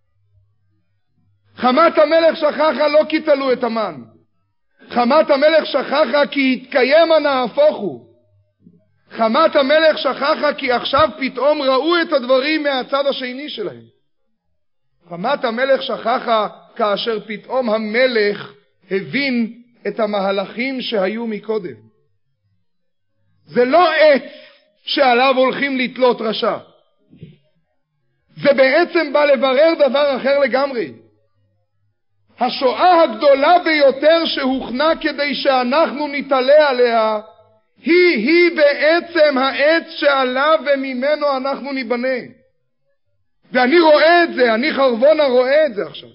חמת המלך שכחה לא כי תלו את המן. חמת המלך שכחה כי התקיים הנהפוך הוא. חמת המלך שכחה כי עכשיו פתאום ראו את הדברים מהצד השני שלהם. חמת המלך שכחה כאשר פתאום המלך הבין את המהלכים שהיו מקודם. זה לא עץ שעליו הולכים לתלות רשע. זה בעצם בא לברר דבר אחר לגמרי. השואה הגדולה ביותר שהוכנה כדי שאנחנו נתעלה עליה, היא היא בעצם העץ שעליו וממנו אנחנו ניבנה. ואני רואה את זה, אני חרבונה רואה את זה עכשיו.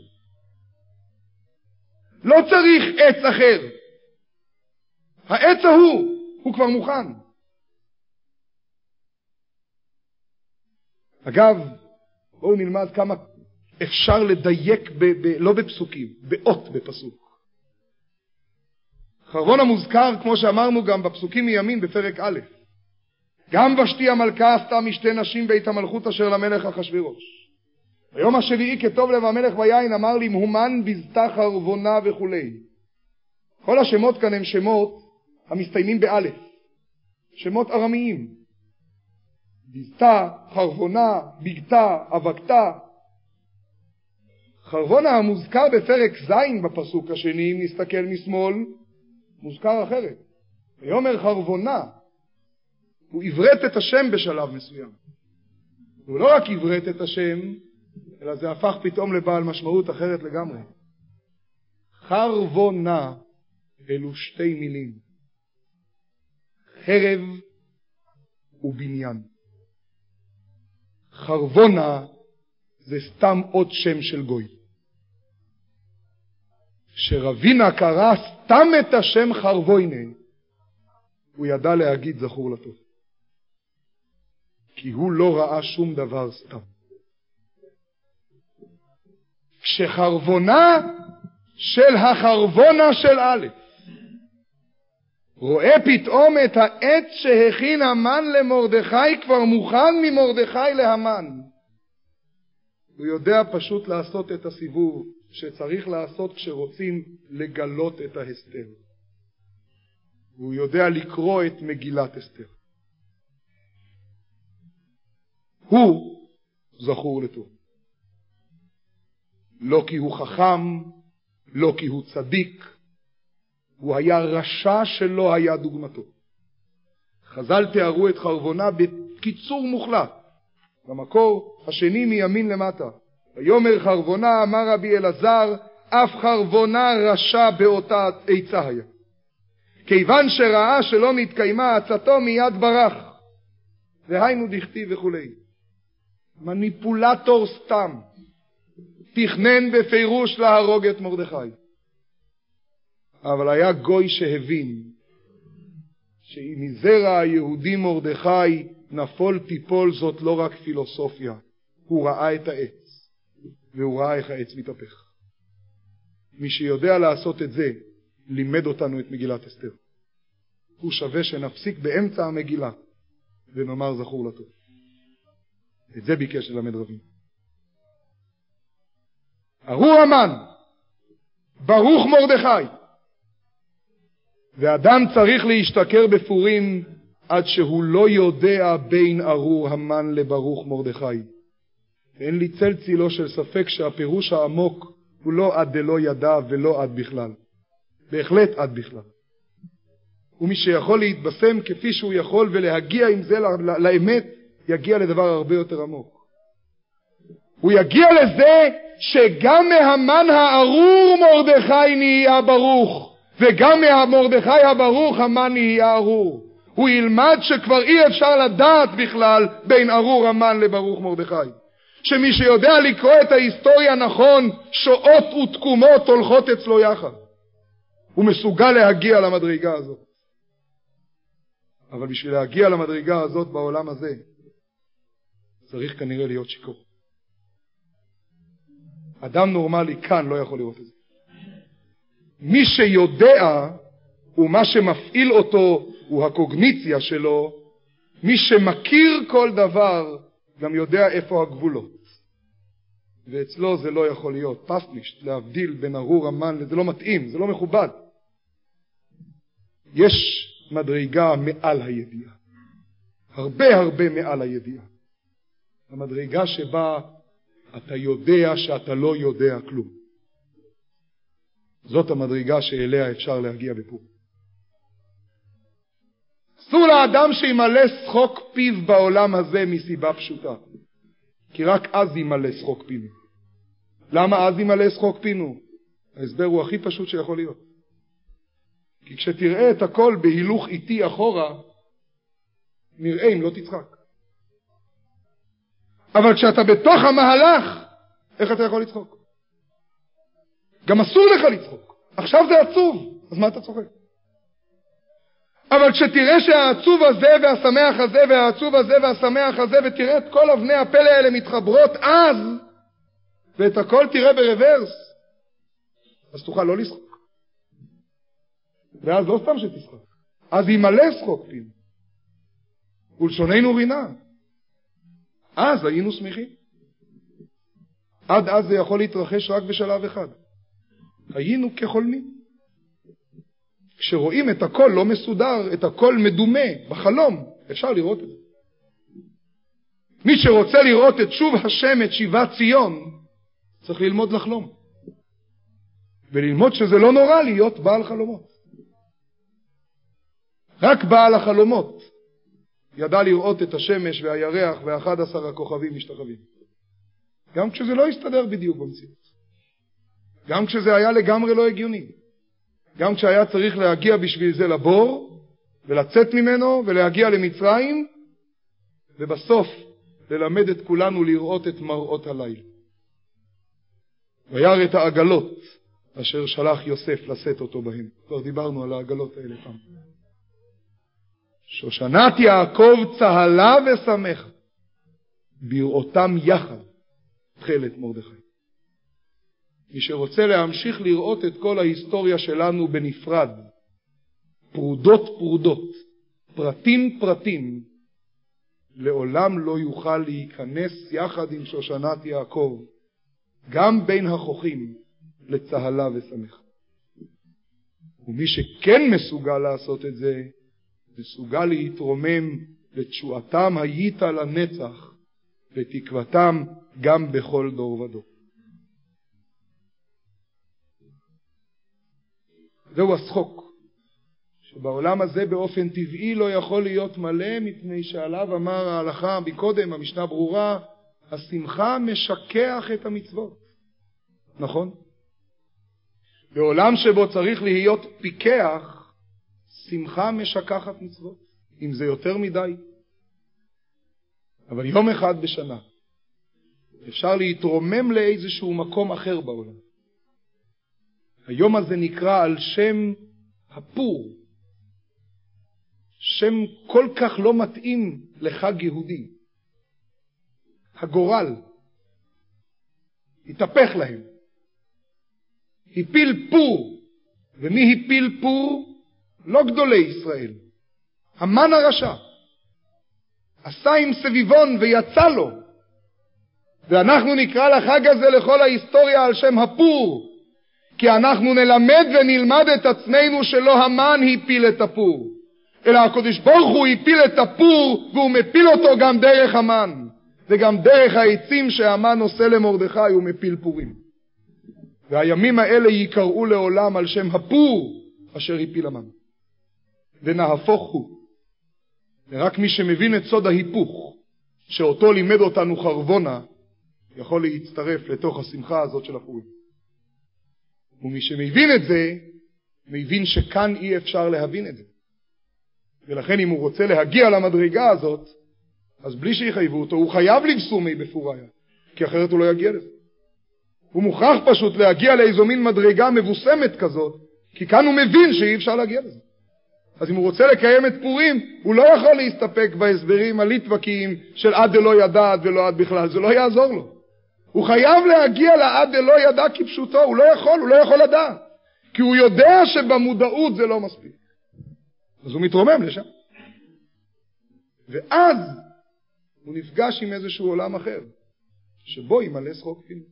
לא צריך עץ אחר. העץ ההוא, הוא כבר מוכן. אגב, בואו נלמד כמה אפשר לדייק, ב, ב, לא בפסוקים, באות בפסוק. חרבונה מוזכר, כמו שאמרנו, גם בפסוקים מימין בפרק א'. גם ושתי המלכה עשתה משתי נשים בית המלכות אשר למלך אחשוורוש. ביום השביעי כטוב לב המלך ויין אמר לי מהומן בזתה חרבונה וכולי. כל השמות כאן הם שמות המסתיימים באלף. שמות ארמיים. בזתה, חרבונה, בגתה, אבקתה. חרבונה המוזכר בפרק זין בפסוק השני, אם נסתכל משמאל, מוזכר אחרת. ויאמר חרבונה, הוא עברת את השם בשלב מסוים. הוא לא רק עברת את השם, אלא זה הפך פתאום לבעל משמעות אחרת לגמרי. חרבונה אלו שתי מילים. חרב ובניין. חרבונה זה סתם עוד שם של גוי. שרבינה קרא סתם את השם חרבוינה, הוא ידע להגיד זכור לטוב. כי הוא לא ראה שום דבר סתם. כשחרבונה של החרבונה של א' רואה פתאום את העץ שהכין המן למרדכי כבר מוכן ממרדכי להמן, הוא יודע פשוט לעשות את הסיבוב שצריך לעשות כשרוצים לגלות את ההסתר. הוא יודע לקרוא את מגילת אסתר. הוא זכור לטוב. לא כי הוא חכם, לא כי הוא צדיק, הוא היה רשע שלא היה דוגמתו. חז"ל תיארו את חרבונה בקיצור מוחלט. במקור השני מימין למטה. ויאמר חרבונה, אמר רבי אלעזר, אף חרבונה רשע באותה עצה היה. כיוון שראה שלא מתקיימה עצתו מיד ברח. והיינו דכתיב וכולי. מניפולטור סתם. תכנן בפירוש להרוג את מרדכי. אבל היה גוי שהבין שמזרע היהודי מרדכי נפול תיפול, זאת לא רק פילוסופיה. הוא ראה את העץ, והוא ראה איך העץ מתהפך. מי שיודע לעשות את זה, לימד אותנו את מגילת אסתר. הוא שווה שנפסיק באמצע המגילה, ונאמר זכור לטוב. את זה ביקש ללמד רבים. ארור המן, ברוך מרדכי. ואדם צריך להשתכר בפורים עד שהוא לא יודע בין ארור המן לברוך מרדכי. אין לי צל צילו של ספק שהפירוש העמוק הוא לא עד דלא ידע ולא עד בכלל. בהחלט עד בכלל. ומי שיכול להתבשם כפי שהוא יכול ולהגיע עם זה לאמת, יגיע לדבר הרבה יותר עמוק. הוא יגיע לזה שגם מהמן הארור מרדכי נהיה ברוך, וגם מהמרדכי הברוך המן נהיה ארור. הוא ילמד שכבר אי אפשר לדעת בכלל בין ארור המן לברוך מרדכי. שמי שיודע לקרוא את ההיסטוריה נכון, שואות ותקומות הולכות אצלו יחד. הוא מסוגל להגיע למדרגה הזאת. אבל בשביל להגיע למדרגה הזאת בעולם הזה, צריך כנראה להיות שיכור. אדם נורמלי כאן לא יכול לראות את זה. מי שיודע ומה שמפעיל אותו הוא הקוגניציה שלו, מי שמכיר כל דבר גם יודע איפה הגבולות. ואצלו זה לא יכול להיות. פסנישט, להבדיל בין ארור המן, זה לא מתאים, זה לא מכובד. יש מדרגה מעל הידיעה. הרבה הרבה מעל הידיעה. המדרגה שבה אתה יודע שאתה לא יודע כלום. זאת המדרגה שאליה אפשר להגיע בפורים. אסור לאדם שימלא שחוק פיו בעולם הזה מסיבה פשוטה. כי רק אז ימלא שחוק פינו. למה אז ימלא שחוק פינו? ההסבר הוא הכי פשוט שיכול להיות. כי כשתראה את הכל בהילוך איטי אחורה, נראה אם לא תצחק. אבל כשאתה בתוך המהלך, איך אתה יכול לצחוק? גם אסור לך לצחוק. עכשיו זה עצוב, אז מה אתה צוחק? אבל כשתראה שהעצוב הזה והשמח הזה והעצוב הזה והשמח הזה, ותראה את כל אבני הפלא האלה מתחברות אז, ואת הכל תראה ברוורס, אז תוכל לא לשחוק. ואז לא סתם שתשחק, אז ימלא שחוק פינו. ולשוננו רינה. אז היינו שמחים. עד אז זה יכול להתרחש רק בשלב אחד. היינו כחולמים. כשרואים את הכל לא מסודר, את הכל מדומה, בחלום, אפשר לראות את זה. מי שרוצה לראות את שוב השם, את שיבת ציון, צריך ללמוד לחלום. וללמוד שזה לא נורא להיות בעל חלומות. רק בעל החלומות ידע לראות את השמש והירח ואחד עשר הכוכבים משתחווים. גם כשזה לא הסתדר בדיוק במציאות. גם כשזה היה לגמרי לא הגיוני. גם כשהיה צריך להגיע בשביל זה לבור, ולצאת ממנו, ולהגיע למצרים, ובסוף ללמד את כולנו לראות את מראות הליל. וירא את העגלות, אשר שלח יוסף לשאת אותו בהם. כבר דיברנו על העגלות האלה פעם. שושנת יעקב צהלה ושמחה, בראותם יחד תכלת מרדכי. מי שרוצה להמשיך לראות את כל ההיסטוריה שלנו בנפרד, פרודות פרודות, פרטים פרטים, לעולם לא יוכל להיכנס יחד עם שושנת יעקב, גם בין החוכים, לצהלה ושמחה. ומי שכן מסוגל לעשות את זה, מסוגל להתרומם לתשועתם היית לנצח, ותקוותם גם בכל דור ודור. זהו השחוק שבעולם הזה באופן טבעי לא יכול להיות מלא, מפני שעליו אמר ההלכה מקודם, המשנה ברורה, השמחה משכח את המצוות. נכון? בעולם שבו צריך להיות פיקח, שמחה משכחת מצוות, אם זה יותר מדי. אבל יום אחד בשנה אפשר להתרומם לאיזשהו מקום אחר בעולם. היום הזה נקרא על שם הפור, שם כל כך לא מתאים לחג יהודי. הגורל התהפך להם, הפיל פור. ומי הפיל פור? לא גדולי ישראל, המן הרשע עשה עם סביבון ויצא לו. ואנחנו נקרא לחג הזה לכל ההיסטוריה על שם הפור, כי אנחנו נלמד ונלמד את עצמנו שלא המן הפיל את הפור, אלא הקדוש ברוך הוא הפיל את הפור, והוא מפיל אותו גם דרך המן, וגם דרך העצים שהמן עושה למרדכי הוא מפיל פורים. והימים האלה יקראו לעולם על שם הפור אשר הפיל המן. ונהפוך הוא, ורק מי שמבין את סוד ההיפוך שאותו לימד אותנו חרבונה יכול להצטרף לתוך השמחה הזאת של הפורים. ומי שמבין את זה מבין שכאן אי אפשר להבין את זה, ולכן אם הוא רוצה להגיע למדרגה הזאת, אז בלי שיחייבו אותו הוא חייב לבשור מי בפוריה, כי אחרת הוא לא יגיע לזה. הוא מוכרח פשוט להגיע לאיזו מין מדרגה מבוסמת כזאת, כי כאן הוא מבין שאי אפשר להגיע לזה. אז אם הוא רוצה לקיים את פורים, הוא לא יכול להסתפק בהסברים הליטבקיים של עד דלא ידע ולא עד בכלל, זה לא יעזור לו. הוא חייב להגיע לעד דלא ידע כפשוטו, הוא לא יכול, הוא לא יכול לדעת, כי הוא יודע שבמודעות זה לא מספיק. אז הוא מתרומם לשם. ואז הוא נפגש עם איזשהו עולם אחר, שבו ימלא שחוק פנימי.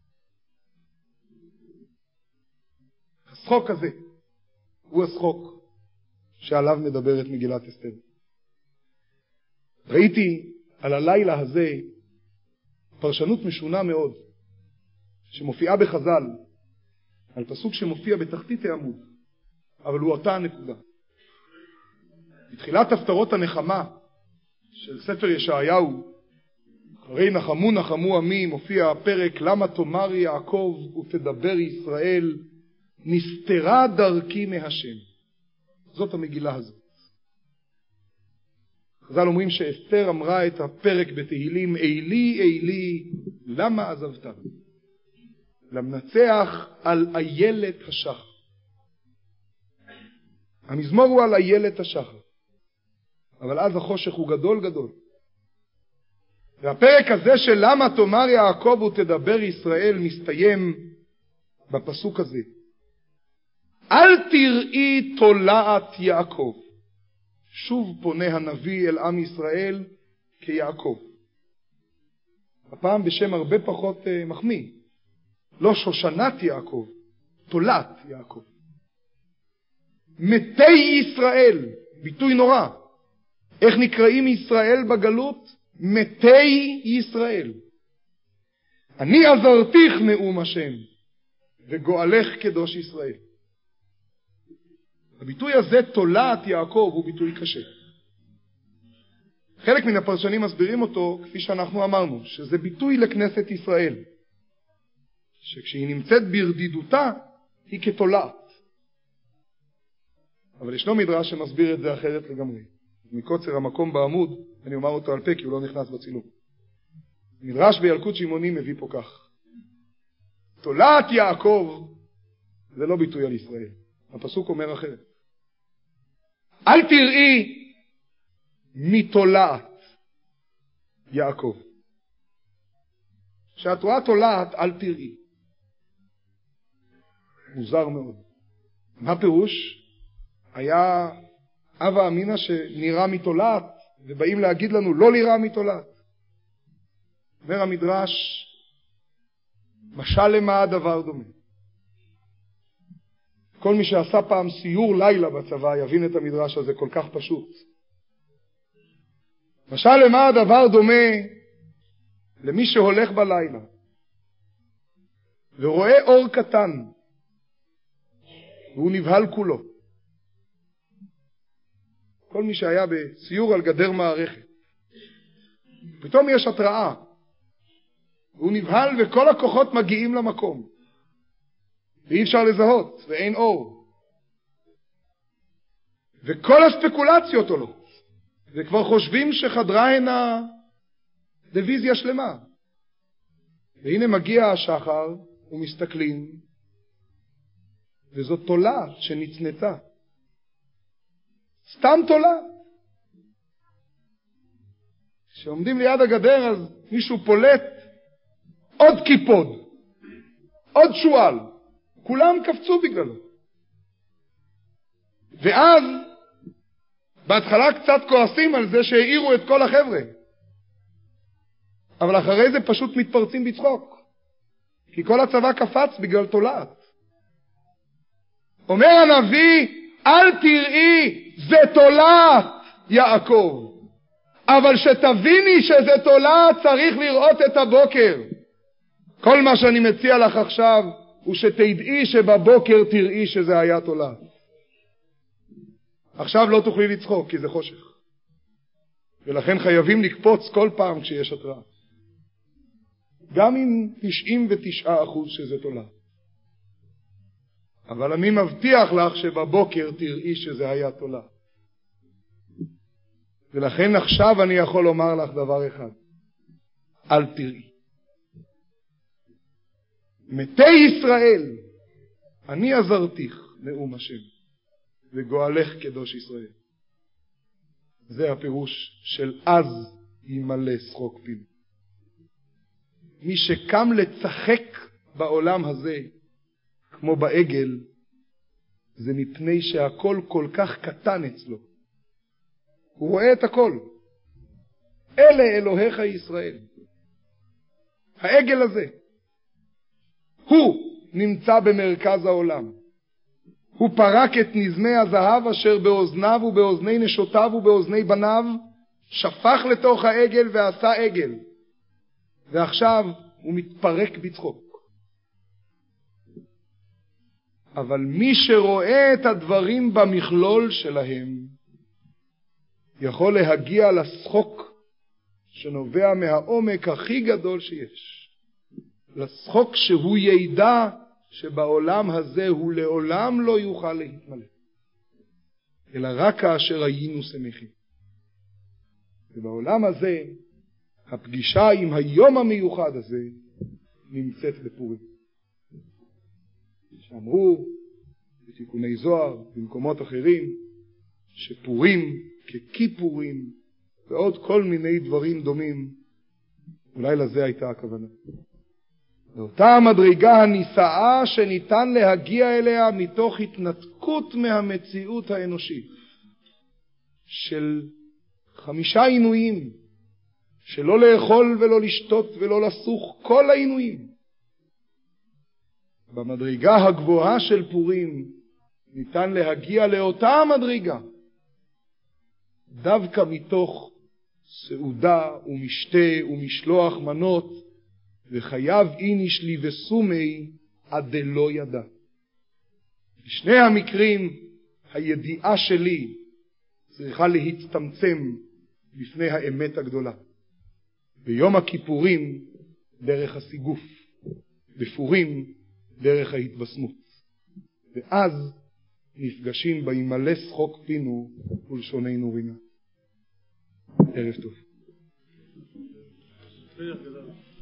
השחוק הזה הוא השחוק שעליו מדברת מגילת אסתר. ראיתי על הלילה הזה פרשנות משונה מאוד שמופיעה בחז"ל על פסוק שמופיע בתחתית העמוד, אבל הוא אותה הנקודה. בתחילת הפטרות הנחמה של ספר ישעיהו, אחרי נחמו נחמו עמי, מופיע הפרק למה תאמר יעקב ותדבר ישראל, נסתרה דרכי מהשם. זאת המגילה הזאת. חז"ל אומרים שאסתר אמרה את הפרק בתהילים, אילי אילי למה עזבת, למנצח על איילת השחר. המזמור הוא על איילת השחר, אבל אז החושך הוא גדול גדול. והפרק הזה של למה תאמר יעקב ותדבר ישראל מסתיים בפסוק הזה, אל תראי תולעת יעקב. שוב פונה הנביא אל עם ישראל כיעקב, הפעם בשם הרבה פחות מחמיא, לא שושנת יעקב, תולעת יעקב. מתי ישראל, ביטוי נורא. איך נקראים ישראל בגלות? מתי ישראל. אני עזרתיך נאום השם וגואלך קדוש ישראל. הביטוי הזה תולעת יעקב הוא ביטוי קשה. חלק מן הפרשנים מסבירים אותו כפי שאנחנו אמרנו, שזה ביטוי לכנסת ישראל, שכשהיא נמצאת ברדידותה היא כתולעת. אבל ישנו מדרש שמסביר את זה אחרת לגמרי. מקוצר המקום בעמוד אני אומר אותו על פה כי הוא לא נכנס בצילום. מדרש בילקוט שמעוני מביא פה כך, תולעת יעקב זה לא ביטוי על ישראל. הפסוק אומר אחרת, אל תראי מתולעת יעקב. כשאת רואה תולעת אל תראי. מוזר מאוד. מה פירוש? היה אבא אמינה שנראה מתולעת ובאים להגיד לנו לא נראה מתולעת. אומר המדרש, משל למה הדבר דומה. כל מי שעשה פעם סיור לילה בצבא יבין את המדרש הזה כל כך פשוט. משל למה הדבר דומה? למי שהולך בלילה ורואה אור קטן והוא נבהל כולו, כל מי שהיה בסיור על גדר מערכת. פתאום יש התראה. הוא נבהל וכל הכוחות מגיעים למקום. ואי אפשר לזהות, ואין אור. וכל הספקולציות עולות. וכבר חושבים שחדרה הנה דיוויזיה שלמה. והנה מגיע השחר, ומסתכלים, וזאת תולעת שנצנתה. סתם תולעת. כשעומדים ליד הגדר, אז מישהו פולט עוד קיפוד, עוד שואל. כולם קפצו בגללו. ואז, בהתחלה קצת כועסים על זה שהעירו את כל החבר'ה. אבל אחרי זה פשוט מתפרצים בצחוק. כי כל הצבא קפץ בגלל תולעת. אומר הנביא, אל תראי, זה תולעת, יעקב. אבל שתביני שזה תולעת, צריך לראות את הבוקר. כל מה שאני מציע לך עכשיו, הוא שתדעי שבבוקר תראי שזה היה תולעת. עכשיו לא תוכלי לצחוק, כי זה חושך. ולכן חייבים לקפוץ כל פעם כשיש התראה. גם עם תשעים ותשעה אחוז שזה תולעת. אבל אני מבטיח לך שבבוקר תראי שזה היה תולעת. ולכן עכשיו אני יכול לומר לך דבר אחד. אל תראי. מתי ישראל, אני עזרתיך, נאום השם, וגואלך קדוש ישראל. זה הפירוש של אז ימלא שחוק פינו. מי שקם לצחק בעולם הזה, כמו בעגל, זה מפני שהכל כל כך קטן אצלו. הוא רואה את הכל. אלה אלוהיך ישראל. העגל הזה. הוא נמצא במרכז העולם. הוא פרק את נזמי הזהב אשר באוזניו ובאוזני נשותיו ובאוזני בניו, שפך לתוך העגל ועשה עגל. ועכשיו הוא מתפרק בצחוק. אבל מי שרואה את הדברים במכלול שלהם, יכול להגיע לשחוק שנובע מהעומק הכי גדול שיש. לשחוק שהוא ידע שבעולם הזה הוא לעולם לא יוכל להתמלא. אלא רק כאשר היינו שמחים. ובעולם הזה, הפגישה עם היום המיוחד הזה נמצאת בפורים. שאמרו בתיקוני זוהר במקומות אחרים שפורים ככיפורים ועוד כל מיני דברים דומים, אולי לזה הייתה הכוונה. לאותה המדרגה הנישאה שניתן להגיע אליה מתוך התנתקות מהמציאות האנושית של חמישה עינויים, שלא לאכול ולא לשתות ולא לסוך, כל העינויים. במדרגה הגבוהה של פורים ניתן להגיע לאותה המדרגה דווקא מתוך סעודה ומשתה ומשלוח מנות, וחייב איניש לי וסומי עד דלא ידע. בשני המקרים הידיעה שלי צריכה להצטמצם בפני האמת הגדולה. ביום הכיפורים דרך הסיגוף, בפורים דרך ההתבשמות. ואז נפגשים בימלא שחוק פינו ולשוננו רינה. ערב טוב.